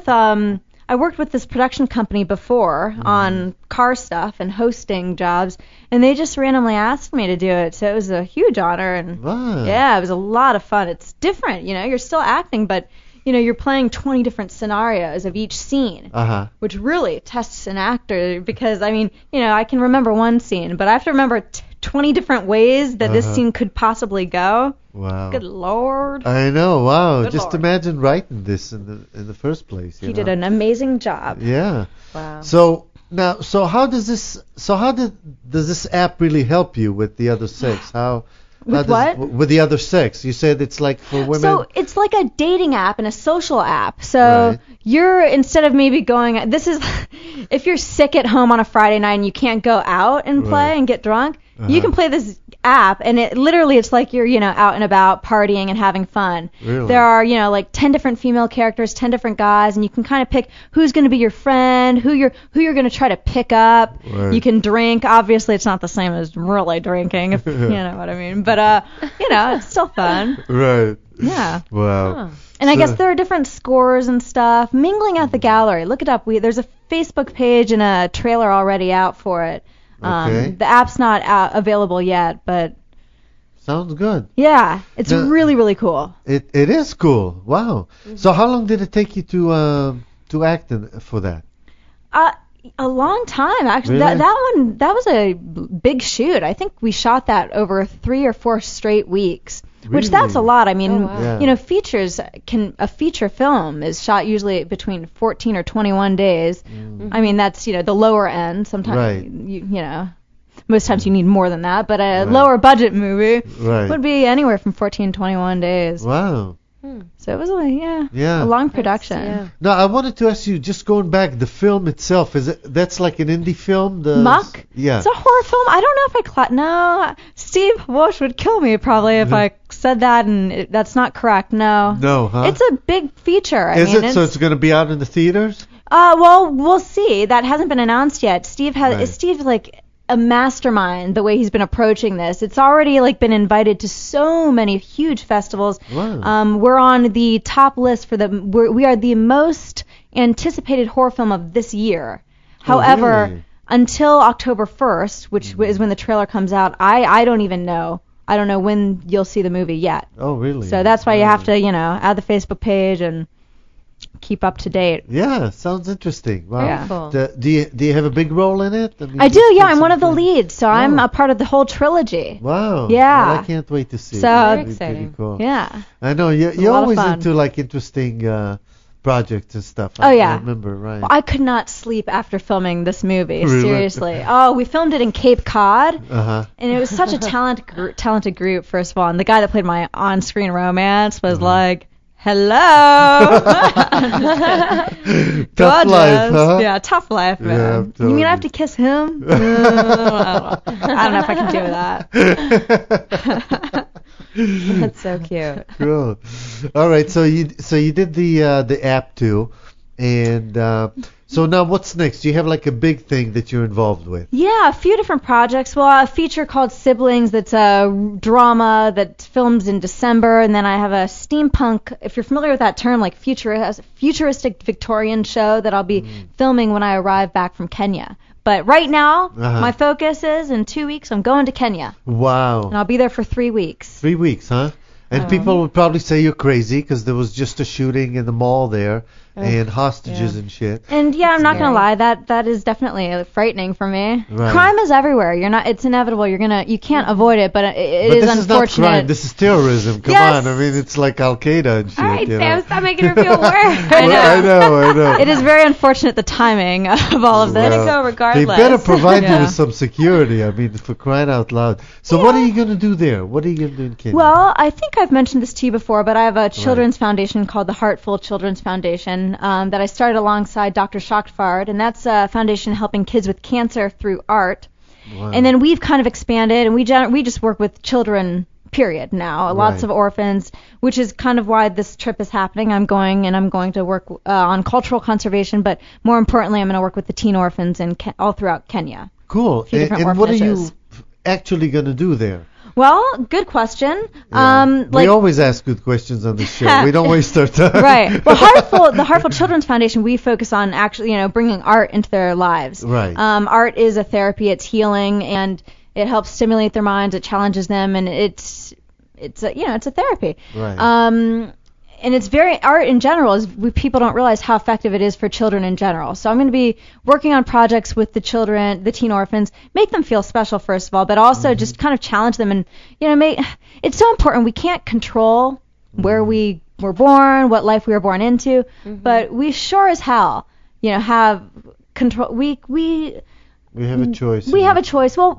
F: with this production company before on car stuff and hosting jobs, and they just randomly asked me to do it. So it was a huge honor, and
D: Wow.
F: yeah, it was a lot of fun. It's different, you're still acting, but you're playing 20 different scenarios of each scene,
D: Uh-huh.
F: which really tests an actor because, I mean, I can remember one scene, but I have to remember 20 different ways that this scene could possibly go.
D: Wow.
F: Good Lord.
D: I know. Wow.
F: Good
D: Just
F: Lord.
D: imagine writing this in the first place.
F: He did an amazing job.
D: Yeah.
E: Wow.
D: So Now, so how does this? So how does this app really help you with the other sex?
F: With what?
D: With the other sex? You said it's like for women.
F: So it's like a dating app and a social app. So
D: Right.
F: you're, instead of maybe going, this is, if you're sick at home on a Friday night and you can't go out and play
D: Right.
F: and get drunk,
D: Uh-huh.
F: you can play this app, and it literally, it's like you're, out and about partying and having fun.
D: Really?
F: There are, like 10 different female characters, 10 different guys, and you can kind of pick who's going to be your friend, who you're going to try to pick up.
D: Right.
F: You can drink. Obviously, it's not the same as really drinking, if you know what I mean. But it's still fun.
D: Right.
F: Yeah.
D: Wow.
F: And I
D: So-
F: guess there are different scores and stuff. Mingling at the Gallery. Look it up. There's a Facebook page and a trailer already out for it.
D: Okay.
F: The app's not available yet, but
D: Sounds good.
F: yeah, it's
D: The-
F: really, really cool.
D: It is cool. Wow. So how long did it take you to act for that?
F: A long time, actually.
D: Really?
F: That was a big shoot. I think we shot that over 3 or 4 straight weeks, which that's a
D: Really?
F: lot. I mean,
E: Oh, wow.
D: Yeah.
F: a feature film is shot usually between 14 or 21 days. I mean, that's, the lower end. Sometimes,
D: Right.
F: most times you need more than that, but a
D: Right.
F: lower budget movie
D: Right.
F: would be anywhere from 14 to 21 days.
D: Wow.
F: So it was
D: Yeah.
F: a long production.
E: Yeah.
D: Now I wanted to ask you, just going back, the film itself, that's like an indie film?
F: Muck?
D: Yeah.
F: It's a horror film. I don't know if no, Steve Walsh would kill me probably if I said that, and that's not correct. No.
D: No, huh?
F: It's a big feature.
D: Is it? So it's going to be out in the theaters?
F: Well, we'll see. That hasn't been announced yet.
D: Right.
F: Steve's like a mastermind the way he's been approaching this. It's already like been invited to so many huge festivals.
D: Wow.
F: We're on the top list for we are the most anticipated horror film of this year. However,
D: really?
F: until October 1st, which is when the trailer comes out, I don't even know. I don't know when you'll see the movie yet.
D: Oh, really?
F: So that's why you have to, add the Facebook page and keep up to date.
D: Yeah, sounds interesting. Wow.
F: Yeah.
E: Cool.
D: Do you have a big role in it? mean,
F: I do,
D: just
F: yeah.
D: get
F: I'm one of the
D: some-
F: leads, so I'm
D: Oh.
F: a part of the whole trilogy.
D: Wow.
F: Yeah.
D: Well, I can't wait to see it.
F: So-
D: That'd
E: Very
D: be pretty
E: exciting.
D: cool.
F: Yeah.
D: I know you're
F: a lot of
D: always
F: fun.
D: into like interesting projects and stuff.
F: Oh,
D: I
F: yeah.
D: remember, right?
F: Well, I could not sleep after filming this movie.
D: Really?
F: Seriously. Oh, we filmed it in Cape Cod,
D: Uh-huh.
F: and it was such a talented group. First of all, and the guy that played my on-screen romance was
D: Uh-huh.
F: like, "Hello."
D: Tough life,
F: Gorgeous.
D: huh?
F: Yeah, tough life, man.
D: Yeah,
F: You mean
D: totally.
F: I have to kiss him? I don't know if I can do that.
E: That's so cute.
D: Cool. All right, so you did the app too, and so now what's next? Do you have like a big thing that you're involved with?
F: Yeah, a few different projects. Well, a feature called Siblings that's a drama that films in December, and then I have a steampunk, if you're familiar with that term, like futuristic Victorian show that I'll be filming when I arrive back from Kenya. But right now,
D: Uh-huh.
F: my focus is in 2 weeks I'm going to Kenya, and
D: Wow.
F: I'll be there for 3 weeks.
D: 3 weeks, huh? And people would probably say you're crazy because there was just a shooting in the mall there and hostages and shit.
F: And yeah, I'm not
E: Scary.
F: gonna lie, that is definitely frightening for me.
D: Right.
F: Crime is everywhere. It's inevitable. You can't avoid it, but it
D: But
F: is
D: this is not
F: unfortunate.
D: crime. This is terrorism. Come
F: Yes.
D: on. I mean, it's like Al Qaeda and shit.
E: All right,
D: you
E: Sam,
D: know?
E: stop making her feel worse.
F: I know.
D: I know.
F: It is very unfortunate the timing of all of this.
E: Let it go regardless.
D: They better provide you
F: Yeah.
D: with some security. I mean, for crying out loud. So what are you going to do there? What are you going to do in Kenya?
F: Well, I think I've mentioned this to you before, but I have a children's foundation called the Heartful Children's Foundation that I started alongside Dr. Shaktfard, and that's a foundation helping kids with cancer through art.
D: Wow.
F: And then we've kind of expanded, and we just work with children, period, now. Lots
D: Right.
F: of orphans, which is kind of why this trip is happening. I'm going to work on cultural conservation, but more importantly, I'm going to work with the teen orphans all throughout Kenya.
D: Cool.
F: few different
D: And what are you
F: orphanages.
D: actually going to do there?
F: Well, good question.
D: Yeah. We always ask good questions on this show. We don't waste our time.
F: Right. Well, the Heartful Children's Foundation, we focus on actually, bringing art into their lives.
D: Right.
F: Art is a therapy. It's healing, and it helps stimulate their minds. It challenges them, and it's a therapy.
D: Right.
F: And it's art in general people don't realize how effective it is for children in general. So I'm going to be working on projects with the children, the teen orphans, make them feel special first of all, but also just kind of challenge them and it's so important. We can't control where we were born, what life we were born into, but we sure as hell, have control. We
D: have a choice.
F: We have a choice. Well,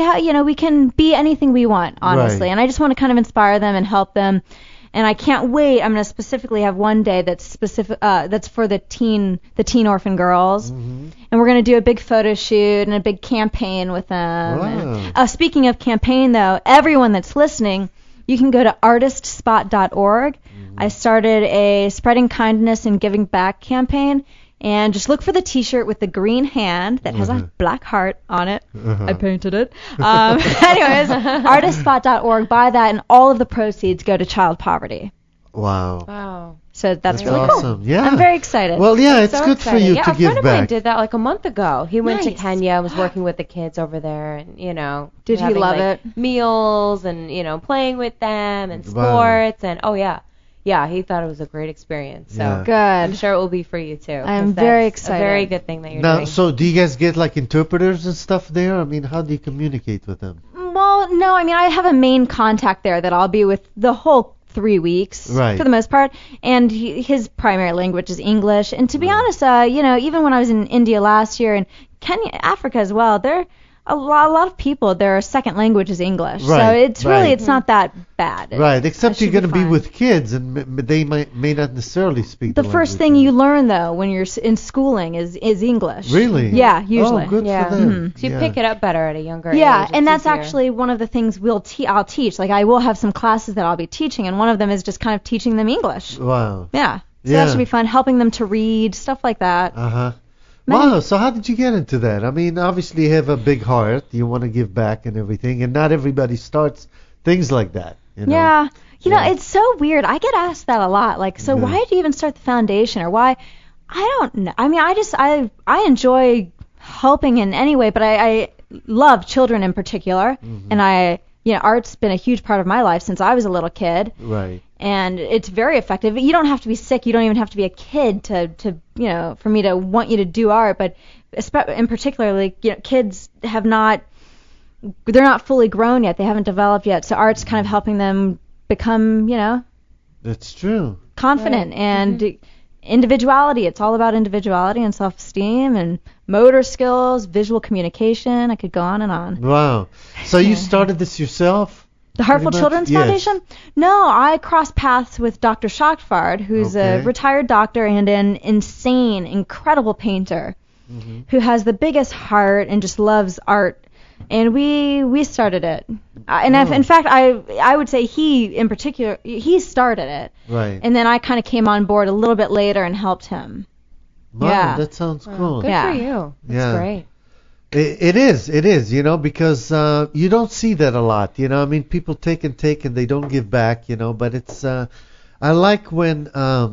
F: we can be anything we want, honestly.
D: Right.
F: And I just want to kind of inspire them and help them. And I can't wait. I'm going to specifically have one day that's specific. That's for the teen orphan girls.
D: Mm-hmm.
F: And we're going to do a big photo shoot and a big campaign with them.
D: Wow.
F: And, speaking of campaign, though, everyone that's listening, you can go to artistspot.org.
D: Mm-hmm.
F: I started a Spreading Kindness and Giving Back campaign. And just look for the T-shirt with the green hand that has a black heart on it. I painted it. Anyways, artistspot.org. Buy that, and all of the proceeds go to child poverty.
D: Wow.
E: Wow.
F: So that's really
D: awesome.
F: cool.
D: Yeah.
F: I'm very excited.
D: Well, yeah, it's
E: So
D: good for
E: exciting.
D: you
E: yeah,
D: to
E: a friend
D: give
E: of mine
D: back.
E: did that like a month ago. He went to
F: Nice.
E: Kenya, was working with the kids over there, and
F: Did he
E: having,
F: love
E: like,
F: it?
E: meals and playing with them and
D: Wow.
E: sports and yeah, he thought it was a great experience. So
D: Yeah.
E: I'm
F: Good.
E: sure it will be for you too. 'cause
F: I'm
E: that's
F: very
E: A
F: excited.
E: very good thing that you're
D: Now,
E: doing.
D: so do you guys get like interpreters and stuff there? I mean, how do you communicate with them?
F: Well, no, I mean, I have a main contact there that I'll be with the whole 3 weeks
D: Right.
F: for the most part, and his primary language is English. And to be honest, even when I was in India last year and Kenya, Africa as well, there a lot of people, their second language is English. So
D: Right,
F: it's really,
D: right.
F: it's not that bad.
D: Right, except
F: should
D: you're going to be
F: fine.
D: with kids, and they may not necessarily speak
F: The
D: the
F: first
D: language.
F: thing you learn, though, when you're in schooling is English.
D: Really?
F: Yeah, usually.
D: Oh, good
E: yeah.
D: for them.
E: So you
D: Yeah.
E: pick it up better at a younger age.
F: Yeah,
E: It's
F: and that's
E: easier.
F: actually one of the things I'll teach. Like I will have some classes that I'll be teaching, and one of them is just kind of teaching them English.
D: Wow.
F: Yeah. So
D: Yeah.
F: that should be fun, helping them to read, stuff like that.
D: Uh-huh.
F: Many-
D: Wow, so how did you get into that? I mean, obviously you have a big heart. You want to give back and everything, and not everybody starts things like that. You know?
F: Yeah. You know,
D: Yeah.
F: it's so weird. I get asked that a lot. Like, so
D: Yeah.
F: why did you even start the foundation, or why? I don't know. I mean, I enjoy helping in any way, but I love children in particular,
D: Mm-hmm.
F: and art's been a huge part of my life since I was a little kid.
D: Right.
F: And it's very effective. You don't have to be sick. You don't even have to be a kid to for me to want you to do art. But in particular, kids they're not fully grown yet. They haven't developed yet. So art's kind of helping them become,
D: That's true.
F: confident and individuality. It's all about individuality and self-esteem and motor skills, visual communication. I could go on and on.
D: Wow. So you started this yourself?
F: The Heartful
D: Pretty much?
F: Children's
D: Yes.
F: Foundation? No, I crossed paths with Dr. Schachtfard, who's
D: Okay.
F: a retired doctor and an insane, incredible painter
D: Mm-hmm.
F: who has the biggest heart and just loves art. And we started it. In fact, I would say he, in particular, he started it.
D: Right.
F: And then I kind of came on board a little bit later and helped him.
D: Wow,
F: yeah.
D: that sounds cool.
E: Good
F: Yeah.
E: for you. That's
D: Yeah.
E: great.
D: It is, because you don't see that a lot, I mean, people take and they don't give back, but it's, I like when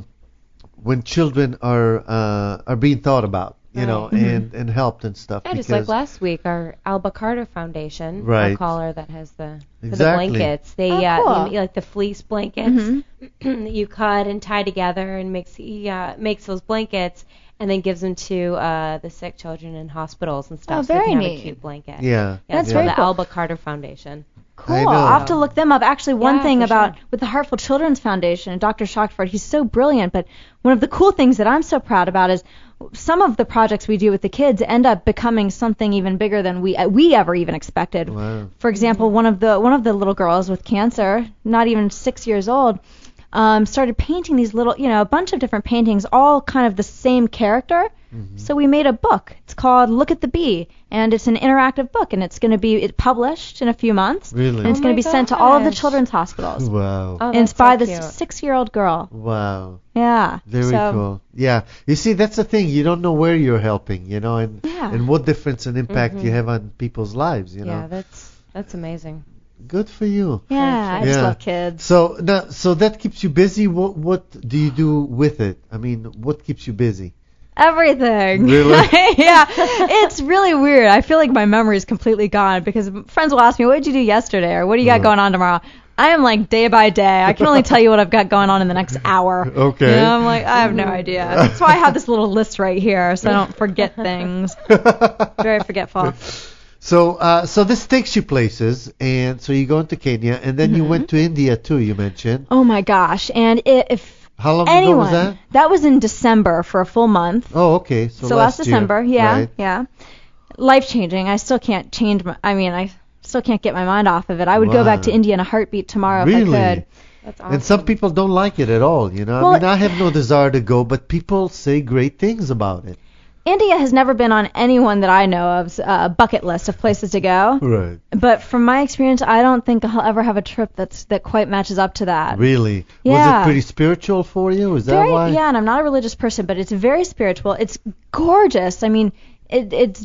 D: children are being thought about, and helped and stuff.
E: Yeah, just
D: because-
E: like last week, our Alba Carter Foundation,
D: Right.
E: our caller that has for the
D: Exactly.
E: blankets. They
F: cool.
E: like the fleece blankets that you cut and tie together, and makes those blankets and then gives them to the sick children in hospitals and stuff.
F: Oh,
E: so they
F: very
E: can have
F: neat.
E: a cute blanket.
D: Yeah.
F: That's
E: it's
F: very
E: called the
F: cool.
E: Alba Carter Foundation.
F: Cool.
D: I know.
F: I'll have to look them up. Actually, one
E: Yeah,
F: thing
E: for
F: about
E: sure.
F: with the Heartful Children's Foundation and Dr. Schachtfard, he's so brilliant. But one of the cool things that I'm so proud about is some of the projects we do with the kids end up becoming something even bigger than we ever even expected.
D: Wow.
F: For example, one of the little girls with cancer, not even 6 years old, started painting these little, a bunch of different paintings, all kind of the same character.
D: Mm-hmm.
F: So we made a book. It's called Look at the Bee, and it's an interactive book, and it's going to be published in a few months.
D: Really?
F: And it's
E: Oh
F: going
E: my
F: to be sent to all of the
E: gosh.
F: children's hospitals.
D: Wow.
E: Oh,
F: And it's
E: that's
F: by
E: so
F: this
E: cute.
F: 6-year-old girl.
D: Wow.
F: Yeah.
D: Very
F: so,
D: cool. Yeah. You see, that's the thing. You don't know where you're helping, and
F: Yeah.
D: and what difference and impact you have on people's lives,
E: Yeah, that's amazing.
D: Good for you.
F: Yeah, I just
D: Yeah.
F: love kids.
D: So that keeps you busy. What do you do with it? I mean, what keeps you busy?
F: Everything.
D: Really?
F: Yeah. It's really weird. I feel like my memory is completely gone because friends will ask me, what did you do yesterday? Or what do you got going on tomorrow? I am like day by day. I can only tell you what I've got going on in the next hour.
D: Okay.
F: I'm like, I have no idea. That's why I have this little list right here so I don't forget things. Very forgetful.
D: So this takes you places, and so you go into Kenya, and then you went to India too. You mentioned.
F: Oh my gosh. And if
D: How long ago was that?
F: That was in December for a full month.
D: Oh, okay. So
F: last
D: year.
F: December, yeah,
D: Right.
F: yeah. Life changing. I still can't change I still can't get my mind off of it. I would go back to India in a heartbeat tomorrow if I could.
E: That's awesome.
D: And some people don't like it at all, you know.
F: Well,
D: I mean, I have no desire to go, but people say great things about it.
F: India has never been on anyone that I know of's bucket list of places to go.
D: Right.
F: But from my experience, I don't think I'll ever have a trip that quite matches up to that.
D: Really?
F: Yeah.
D: Was it pretty spiritual for you? Is that why?
F: Yeah, and I'm not a religious person, but it's very spiritual. It's gorgeous. I mean, it's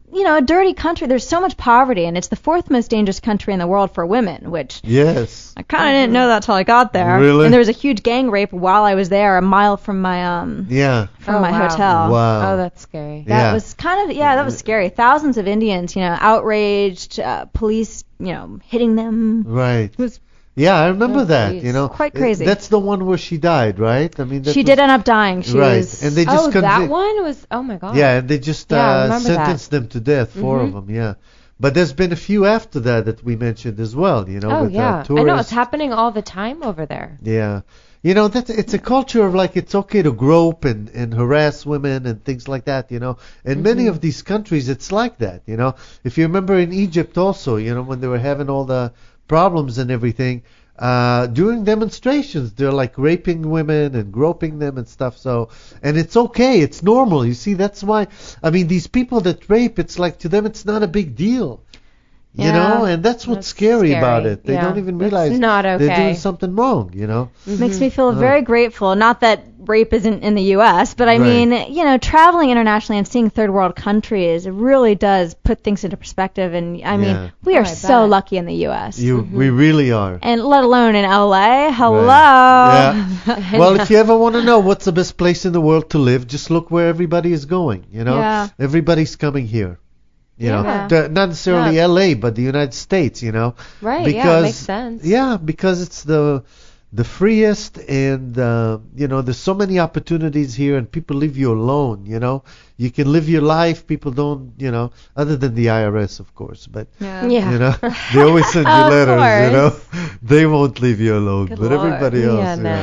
F: a dirty country. There's so much poverty, and it's the fourth most dangerous country in the world for women, which
D: Yes.
F: I kind of didn't know that till I got there.
D: Really?
F: And there was a huge gang rape while I was there, a mile from my
D: Yeah.
F: hotel.
D: Wow.
E: Oh, that's scary.
F: That
D: Yeah.
F: was that was scary. Thousands of Indians, outraged, police, hitting them.
D: Right.
F: It was
D: Yeah, I remember
E: Oh,
D: that.
E: geez.
D: You know,
F: Quite crazy.
D: That's the one where she died, right? I mean, that
F: She
D: was-
F: did end up dying. She
D: right,
F: was.
D: and they just
E: that one was. Oh my god.
D: Yeah, and they just
E: Yeah, I remember
D: sentenced them to death, 4 of them. Yeah, but there's been a few after that we mentioned as well. You know,
E: Oh
D: with
E: yeah. I
D: tourists.
E: know it's happening all the time over there.
D: Yeah. You know, it's a culture of like it's okay to grope and harass women and things like that, you know. In many of these countries, it's like that, you know. If you remember in Egypt also, you know, when they were having all the problems and everything, during demonstrations, they're like raping women and groping them and stuff. So, and it's okay, it's normal. You see, that's why, I mean, these people that rape, it's like to them, it's not a big deal. You
F: Yeah,
D: know, and that's what's scary about it. They
E: Yeah,
D: don't even
E: that's
D: realize
E: not
D: they're
E: okay.
D: doing something wrong, you know.
F: Makes me feel very grateful. Not that rape isn't in the U.S., but I
D: Right.
F: mean, traveling internationally and seeing third world countries, it really does put things into perspective. And I mean,
D: Yeah.
F: we are
E: I
F: so
E: bet.
F: lucky in the U.S.
D: We really are.
F: And let alone in L.A. Hello.
D: Yeah. Well, if you ever want to know what's the best place in the world to live, just look where everybody is going, you know.
F: Yeah.
D: Everybody's coming here. You know,
E: Yeah.
D: Not necessarily
E: Yeah.
D: LA, but the United States, you know.
E: Right.
D: Because,
E: yeah. It makes sense.
D: Yeah, because it's the freest and, there's so many opportunities here and people leave you alone, you know. You can live your life, people don't, other than the IRS, of course, but,
F: Yeah.
E: Yeah.
D: you know, they always send you
E: Of
D: letters, you know.
E: course.
D: They won't leave you alone,
F: Good
D: but
F: Lord.
D: everybody else,
E: Yeah, no.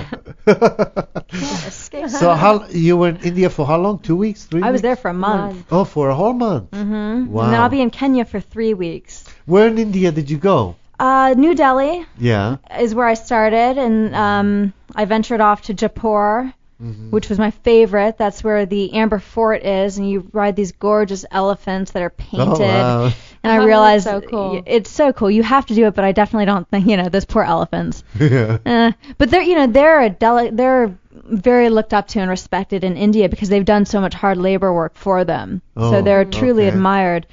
F: Can't escape.
D: So you were in India for how long? 2 weeks? 3 weeks?
F: I was there for a month.
D: Oh, for a whole month.
F: Mm-hmm.
D: Wow.
F: And then I'll be in Kenya for 3 weeks.
D: Where in India did you go?
F: New Delhi
D: Yeah.
F: is where I started, and I ventured off to Jaipur,
D: Mm-hmm.
F: which was my favorite. That's where the Amber Fort is, and you ride these gorgeous elephants that are painted.
D: Oh, wow.
F: And I
E: Oh,
F: realized
E: that's so cool.
F: it's so cool. You have to do it, but I definitely don't think those poor elephants.
D: Yeah.
F: But they're they're very looked up to and respected in India because they've done so much hard labor work for them.
D: Oh,
F: So they're truly
D: okay.
F: admired.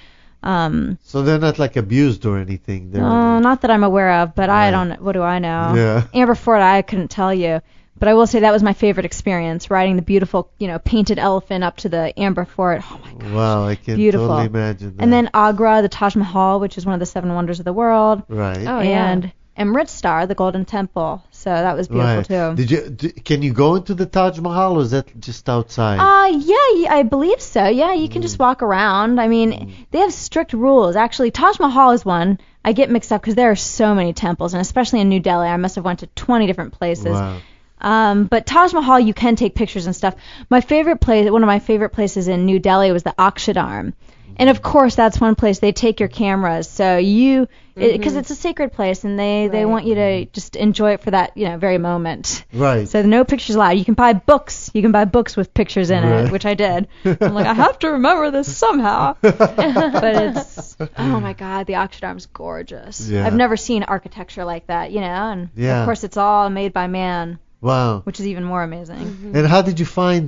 D: So they're not like abused or anything. They're,
F: Not that I'm aware of, but
D: Right.
F: I don't. What do I know?
D: Yeah.
F: Amber Fort, I couldn't tell you. But I will say that was my favorite experience, riding the beautiful, painted elephant up to the Amber Fort. Oh my God.
D: Wow, I can
F: Beautiful.
D: totally imagine that.
F: And then Agra, the Taj Mahal, which is one of the 7 wonders of the world,
D: Right.
E: Oh, yeah.
F: and Amritsar, the Golden Temple. So that was beautiful
D: right.
F: too.
D: Can you go into the Taj Mahal or is that just outside?
F: Yeah, I believe so. Yeah, you can just walk around. I mean, they have strict rules. Actually, Taj Mahal is one. I get mixed up because there are so many temples, and especially in New Delhi, I must have went to 20 different places.
D: Wow.
F: But Taj Mahal, you can take pictures and stuff. One of my favorite places in New Delhi was the Akshardham. And of course, that's one place they take your cameras. So because it's a sacred place, and they
E: Right.
F: want you to just enjoy it for that, very moment.
D: Right.
F: So no pictures allowed. You can buy books. You can buy books with pictures in
D: Right.
F: it, which I did. I'm like, I have to remember this somehow. But it's, oh my God, the Akshardham's gorgeous.
D: Yeah.
F: I've never seen architecture like that, and
D: Yeah.
F: of course it's all made by man,
D: Wow.
F: which is even more amazing.
D: And how did you find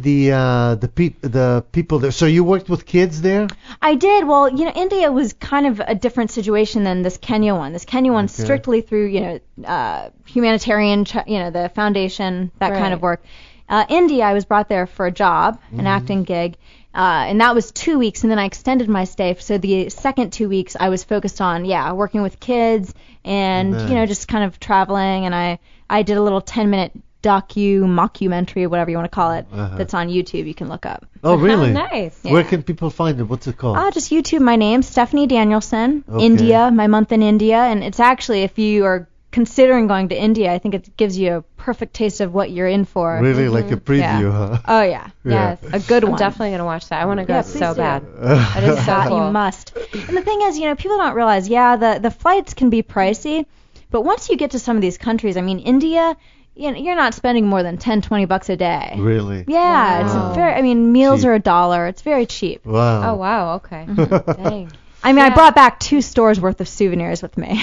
D: the people there? So you worked with kids there?
F: I did. Well, India was kind of a different situation than this Kenya one. This Kenya one's
D: Okay.
F: strictly through, humanitarian, the foundation, that kind of
E: Right.
F: work. India, I was brought there for a job, an acting gig, and that was 2 weeks, and then I extended my stay. So the second 2 weeks, I was focused on, working with kids and,
D: Nice.
F: just kind of traveling, and I did a little 10-minute mockumentary, whatever you want to call it, that's on YouTube. You can look up.
D: Oh, really?
E: Nice.
D: Where
F: Yeah.
D: can people find it? What's it called?
F: Just YouTube my name, Stephanie Danielson,
D: Okay.
F: India, my month in India, and it's actually, if you are considering going to India, I think it gives you a perfect taste of what you're in for.
D: Really, like a preview, huh?
F: Oh yeah.
E: Yes.
F: A good one.
E: I'm definitely going to watch that. I want to go
F: please
E: so
F: do.
E: bad. That is so cool.
F: You must. And the thing is, people don't realize, the flights can be pricey, but once you get to some of these countries, I mean, India, you're not spending more than $10-$20 a day.
D: Really?
F: Yeah,
E: Wow.
F: it's very. I mean, meals
D: Cheap.
F: are $1. It's very cheap.
D: Wow.
E: Oh, wow. Okay. Dang.
F: I mean, I brought back 2 stores worth of souvenirs with me.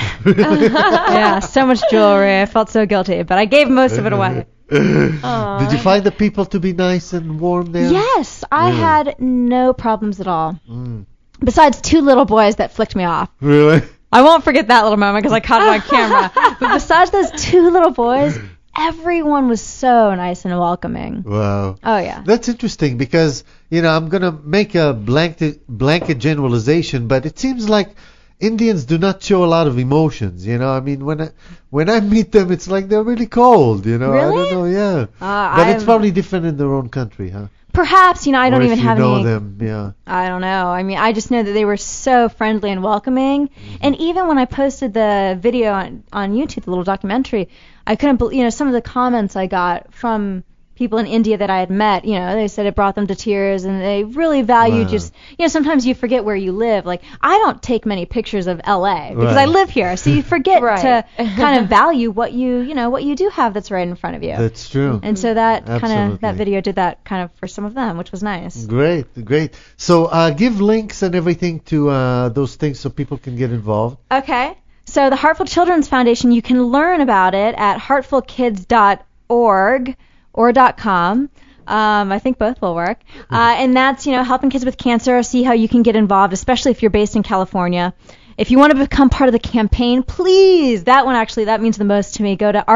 F: Yeah, so much jewelry. I felt so guilty, but I gave most of it away.
D: Did you find the people to be nice and warm there?
F: Yes, I
D: Really?
F: had no problems at all. Besides 2 little boys that flicked me off.
D: Really?
F: I won't forget that little moment because I caught it on camera. But besides those 2 little boys, everyone was so nice and welcoming.
D: Wow.
F: Oh, yeah.
D: That's interesting because, I'm going to make a blanket generalization, but it seems like Indians do not show a lot of emotions, I mean, when I meet them, it's like they're really cold, I
F: Really?
D: don't know, yeah. But it's
F: I'm-
D: probably different in their own country, huh?
F: Perhaps, I don't
D: Or
F: even
D: if you
F: have
D: know
F: any.
D: them, yeah.
F: I don't know. I mean, I just know that they were so friendly and welcoming. And even when I posted the video on YouTube, the little documentary, I couldn't believe, some of the comments I got from people in India that I had met, they said it brought them to tears, and they really valued
D: Wow.
F: just, sometimes you forget where you live. Like, I don't take many pictures of LA because I
D: Right.
F: live here, so you forget
E: Right.
F: to kind of value what you do have that's right in front of you.
D: That's true.
F: And so that
D: Absolutely.
F: that video did that kind of for some of them, which was nice.
D: Great. So give links and everything to those things so people can get involved.
F: Okay. So the Heartful Children's Foundation, you can learn about it at heartfulkids.org or .com. I think both will work. And that's, helping kids with cancer, see how you can get involved, especially if you're based in California. If you want to become part of the campaign, please, that means the most to me. Go to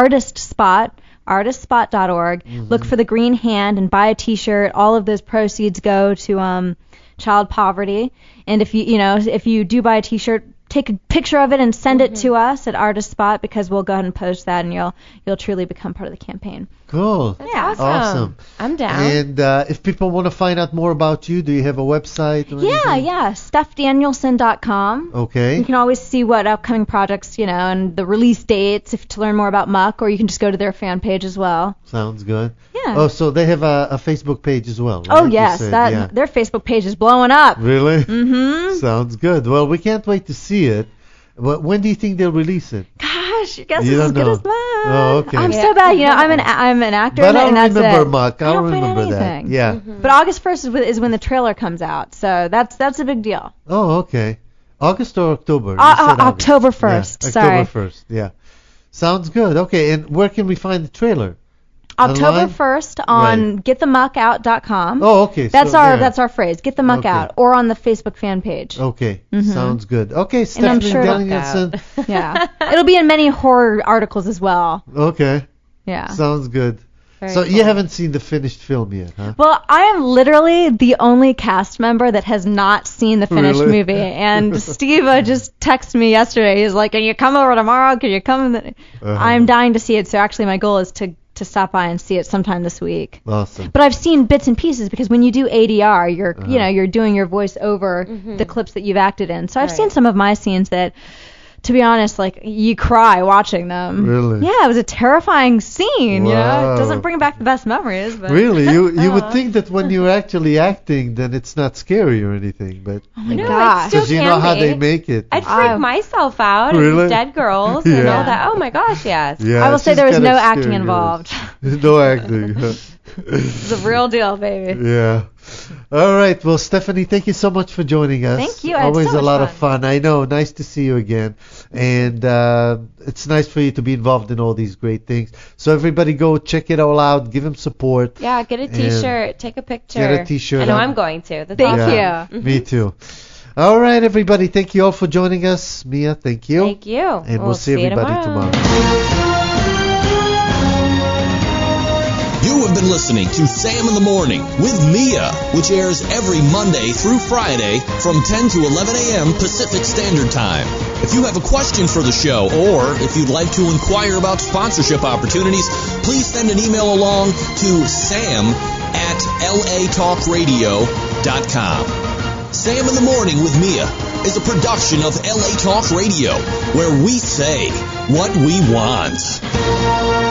F: artistspot.org, look for the green hand and buy a t-shirt. All of those proceeds go to child poverty. And if you do buy a t-shirt, take a picture of it and send it to us at Artist Spot, because we'll go ahead and post that, and you'll truly become part of the campaign.
D: Cool.
E: That's
F: Yeah.
E: awesome. I'm down.
D: And if people want to find out more about you, do you have a website or anything?
F: Yeah, StephDanielson.com.
D: Okay.
F: You can always see what upcoming projects, and the release dates to learn more about Muck, or you can just go to their fan page as well.
D: Sounds good.
F: Yeah.
D: Oh, so they have a Facebook page as well, right?
F: Oh
D: You
F: yes,
D: said,
F: that
D: yeah.
F: their Facebook page is blowing up.
D: Really?
F: Mm-hmm.
D: Sounds good. Well, we can't wait to see it. When do you think they'll release it?
F: Gosh, your guess
D: You
F: is as
D: don't
F: good
D: know.
F: as mine.
D: Oh, okay.
F: I'm
E: Yeah.
F: so bad. I'm an actor,
D: But I'll
F: and that's
D: remember,
F: it.
D: Mark.
F: I
D: I'll
F: don't find
D: remember that.
F: anything.
D: Yeah.
F: But August 1st is when the trailer comes out, so that's a big deal.
D: Oh, okay. August or October? You said August.
F: October 1st.
D: Yeah,
F: Sorry.
D: October 1st. Yeah. Sounds good. Okay, and where can we find the trailer?
F: October
D: Online?
F: 1st on getthemuckout.com.
D: Oh, okay.
F: That's
D: so
F: our
D: there.
F: phrase. Get the muck
D: Okay.
F: out, or on the Facebook fan page.
D: Okay.
F: Mhm.
D: Sounds good. Okay,
F: And I'm
D: Stephanie
F: sure it'll-
D: Danielson.
F: Yeah, it'll be in many horror articles as well.
D: Okay.
F: Yeah.
D: Sounds good.
E: Very
D: So
E: cool.
D: you haven't seen the finished film yet, huh?
F: Well, I am literally the only cast member that has not seen the finished
D: Really?
F: movie. And Steve just texted me yesterday. He's like, "Can you come over tomorrow? Can you come?" I'm dying to see it. So actually, my goal is to stop by and see it sometime this week.
D: Awesome.
F: But I've seen bits and pieces, because when you do ADR, you're doing your voice over the clips that you've acted in. So I've
E: Right.
F: seen some of my scenes that, to be honest, like, you cry watching them.
D: Really?
F: Yeah, it was a terrifying scene.
D: Wow.
F: It doesn't bring back the best memories, but
D: Really? You would think that when you're actually acting, then it's not scary or anything, but
F: oh my
E: No,
F: gosh.
E: it's still
D: because you
E: can
D: know how
E: be.
D: they make it.
E: I'd freak myself out.
D: Really?
E: And dead girls and
D: Yeah.
E: all that. Oh my gosh, yes.
D: Yeah,
F: I will say
D: she's
F: there was
D: got
F: no
D: a
F: acting
D: scary
F: involved.
D: voice. No acting.
F: It's a real deal, baby.
D: Yeah. All right. Well, Stephanie, thank you so much for joining us.
F: Thank you. I had
D: Always
F: so
D: a
F: much
D: lot of
F: fun.
D: fun. I know. Nice to see you again. And it's nice for you to be involved in all these great things. So everybody go check it all out. Give him support.
E: Yeah, get a T-shirt, take a picture.
D: Get a T-shirt
E: I know
D: on-
E: I'm going to. That's
F: Thank
E: awesome.
D: Yeah,
F: you.
D: Me too. All right, everybody. Thank you all for joining us. Mia, thank you.
E: Thank you.
D: And we'll see
E: you
D: everybody tomorrow.
B: You have been listening to Sam in the Morning with Mia, which airs every Monday through Friday from 10 to 11 a.m. Pacific Standard Time. If you have a question for the show, or if you'd like to inquire about sponsorship opportunities, please send an email along to sam@latalkradio.com. Sam in the Morning with Mia, is a production of LA Talk Radio, where we say what we want.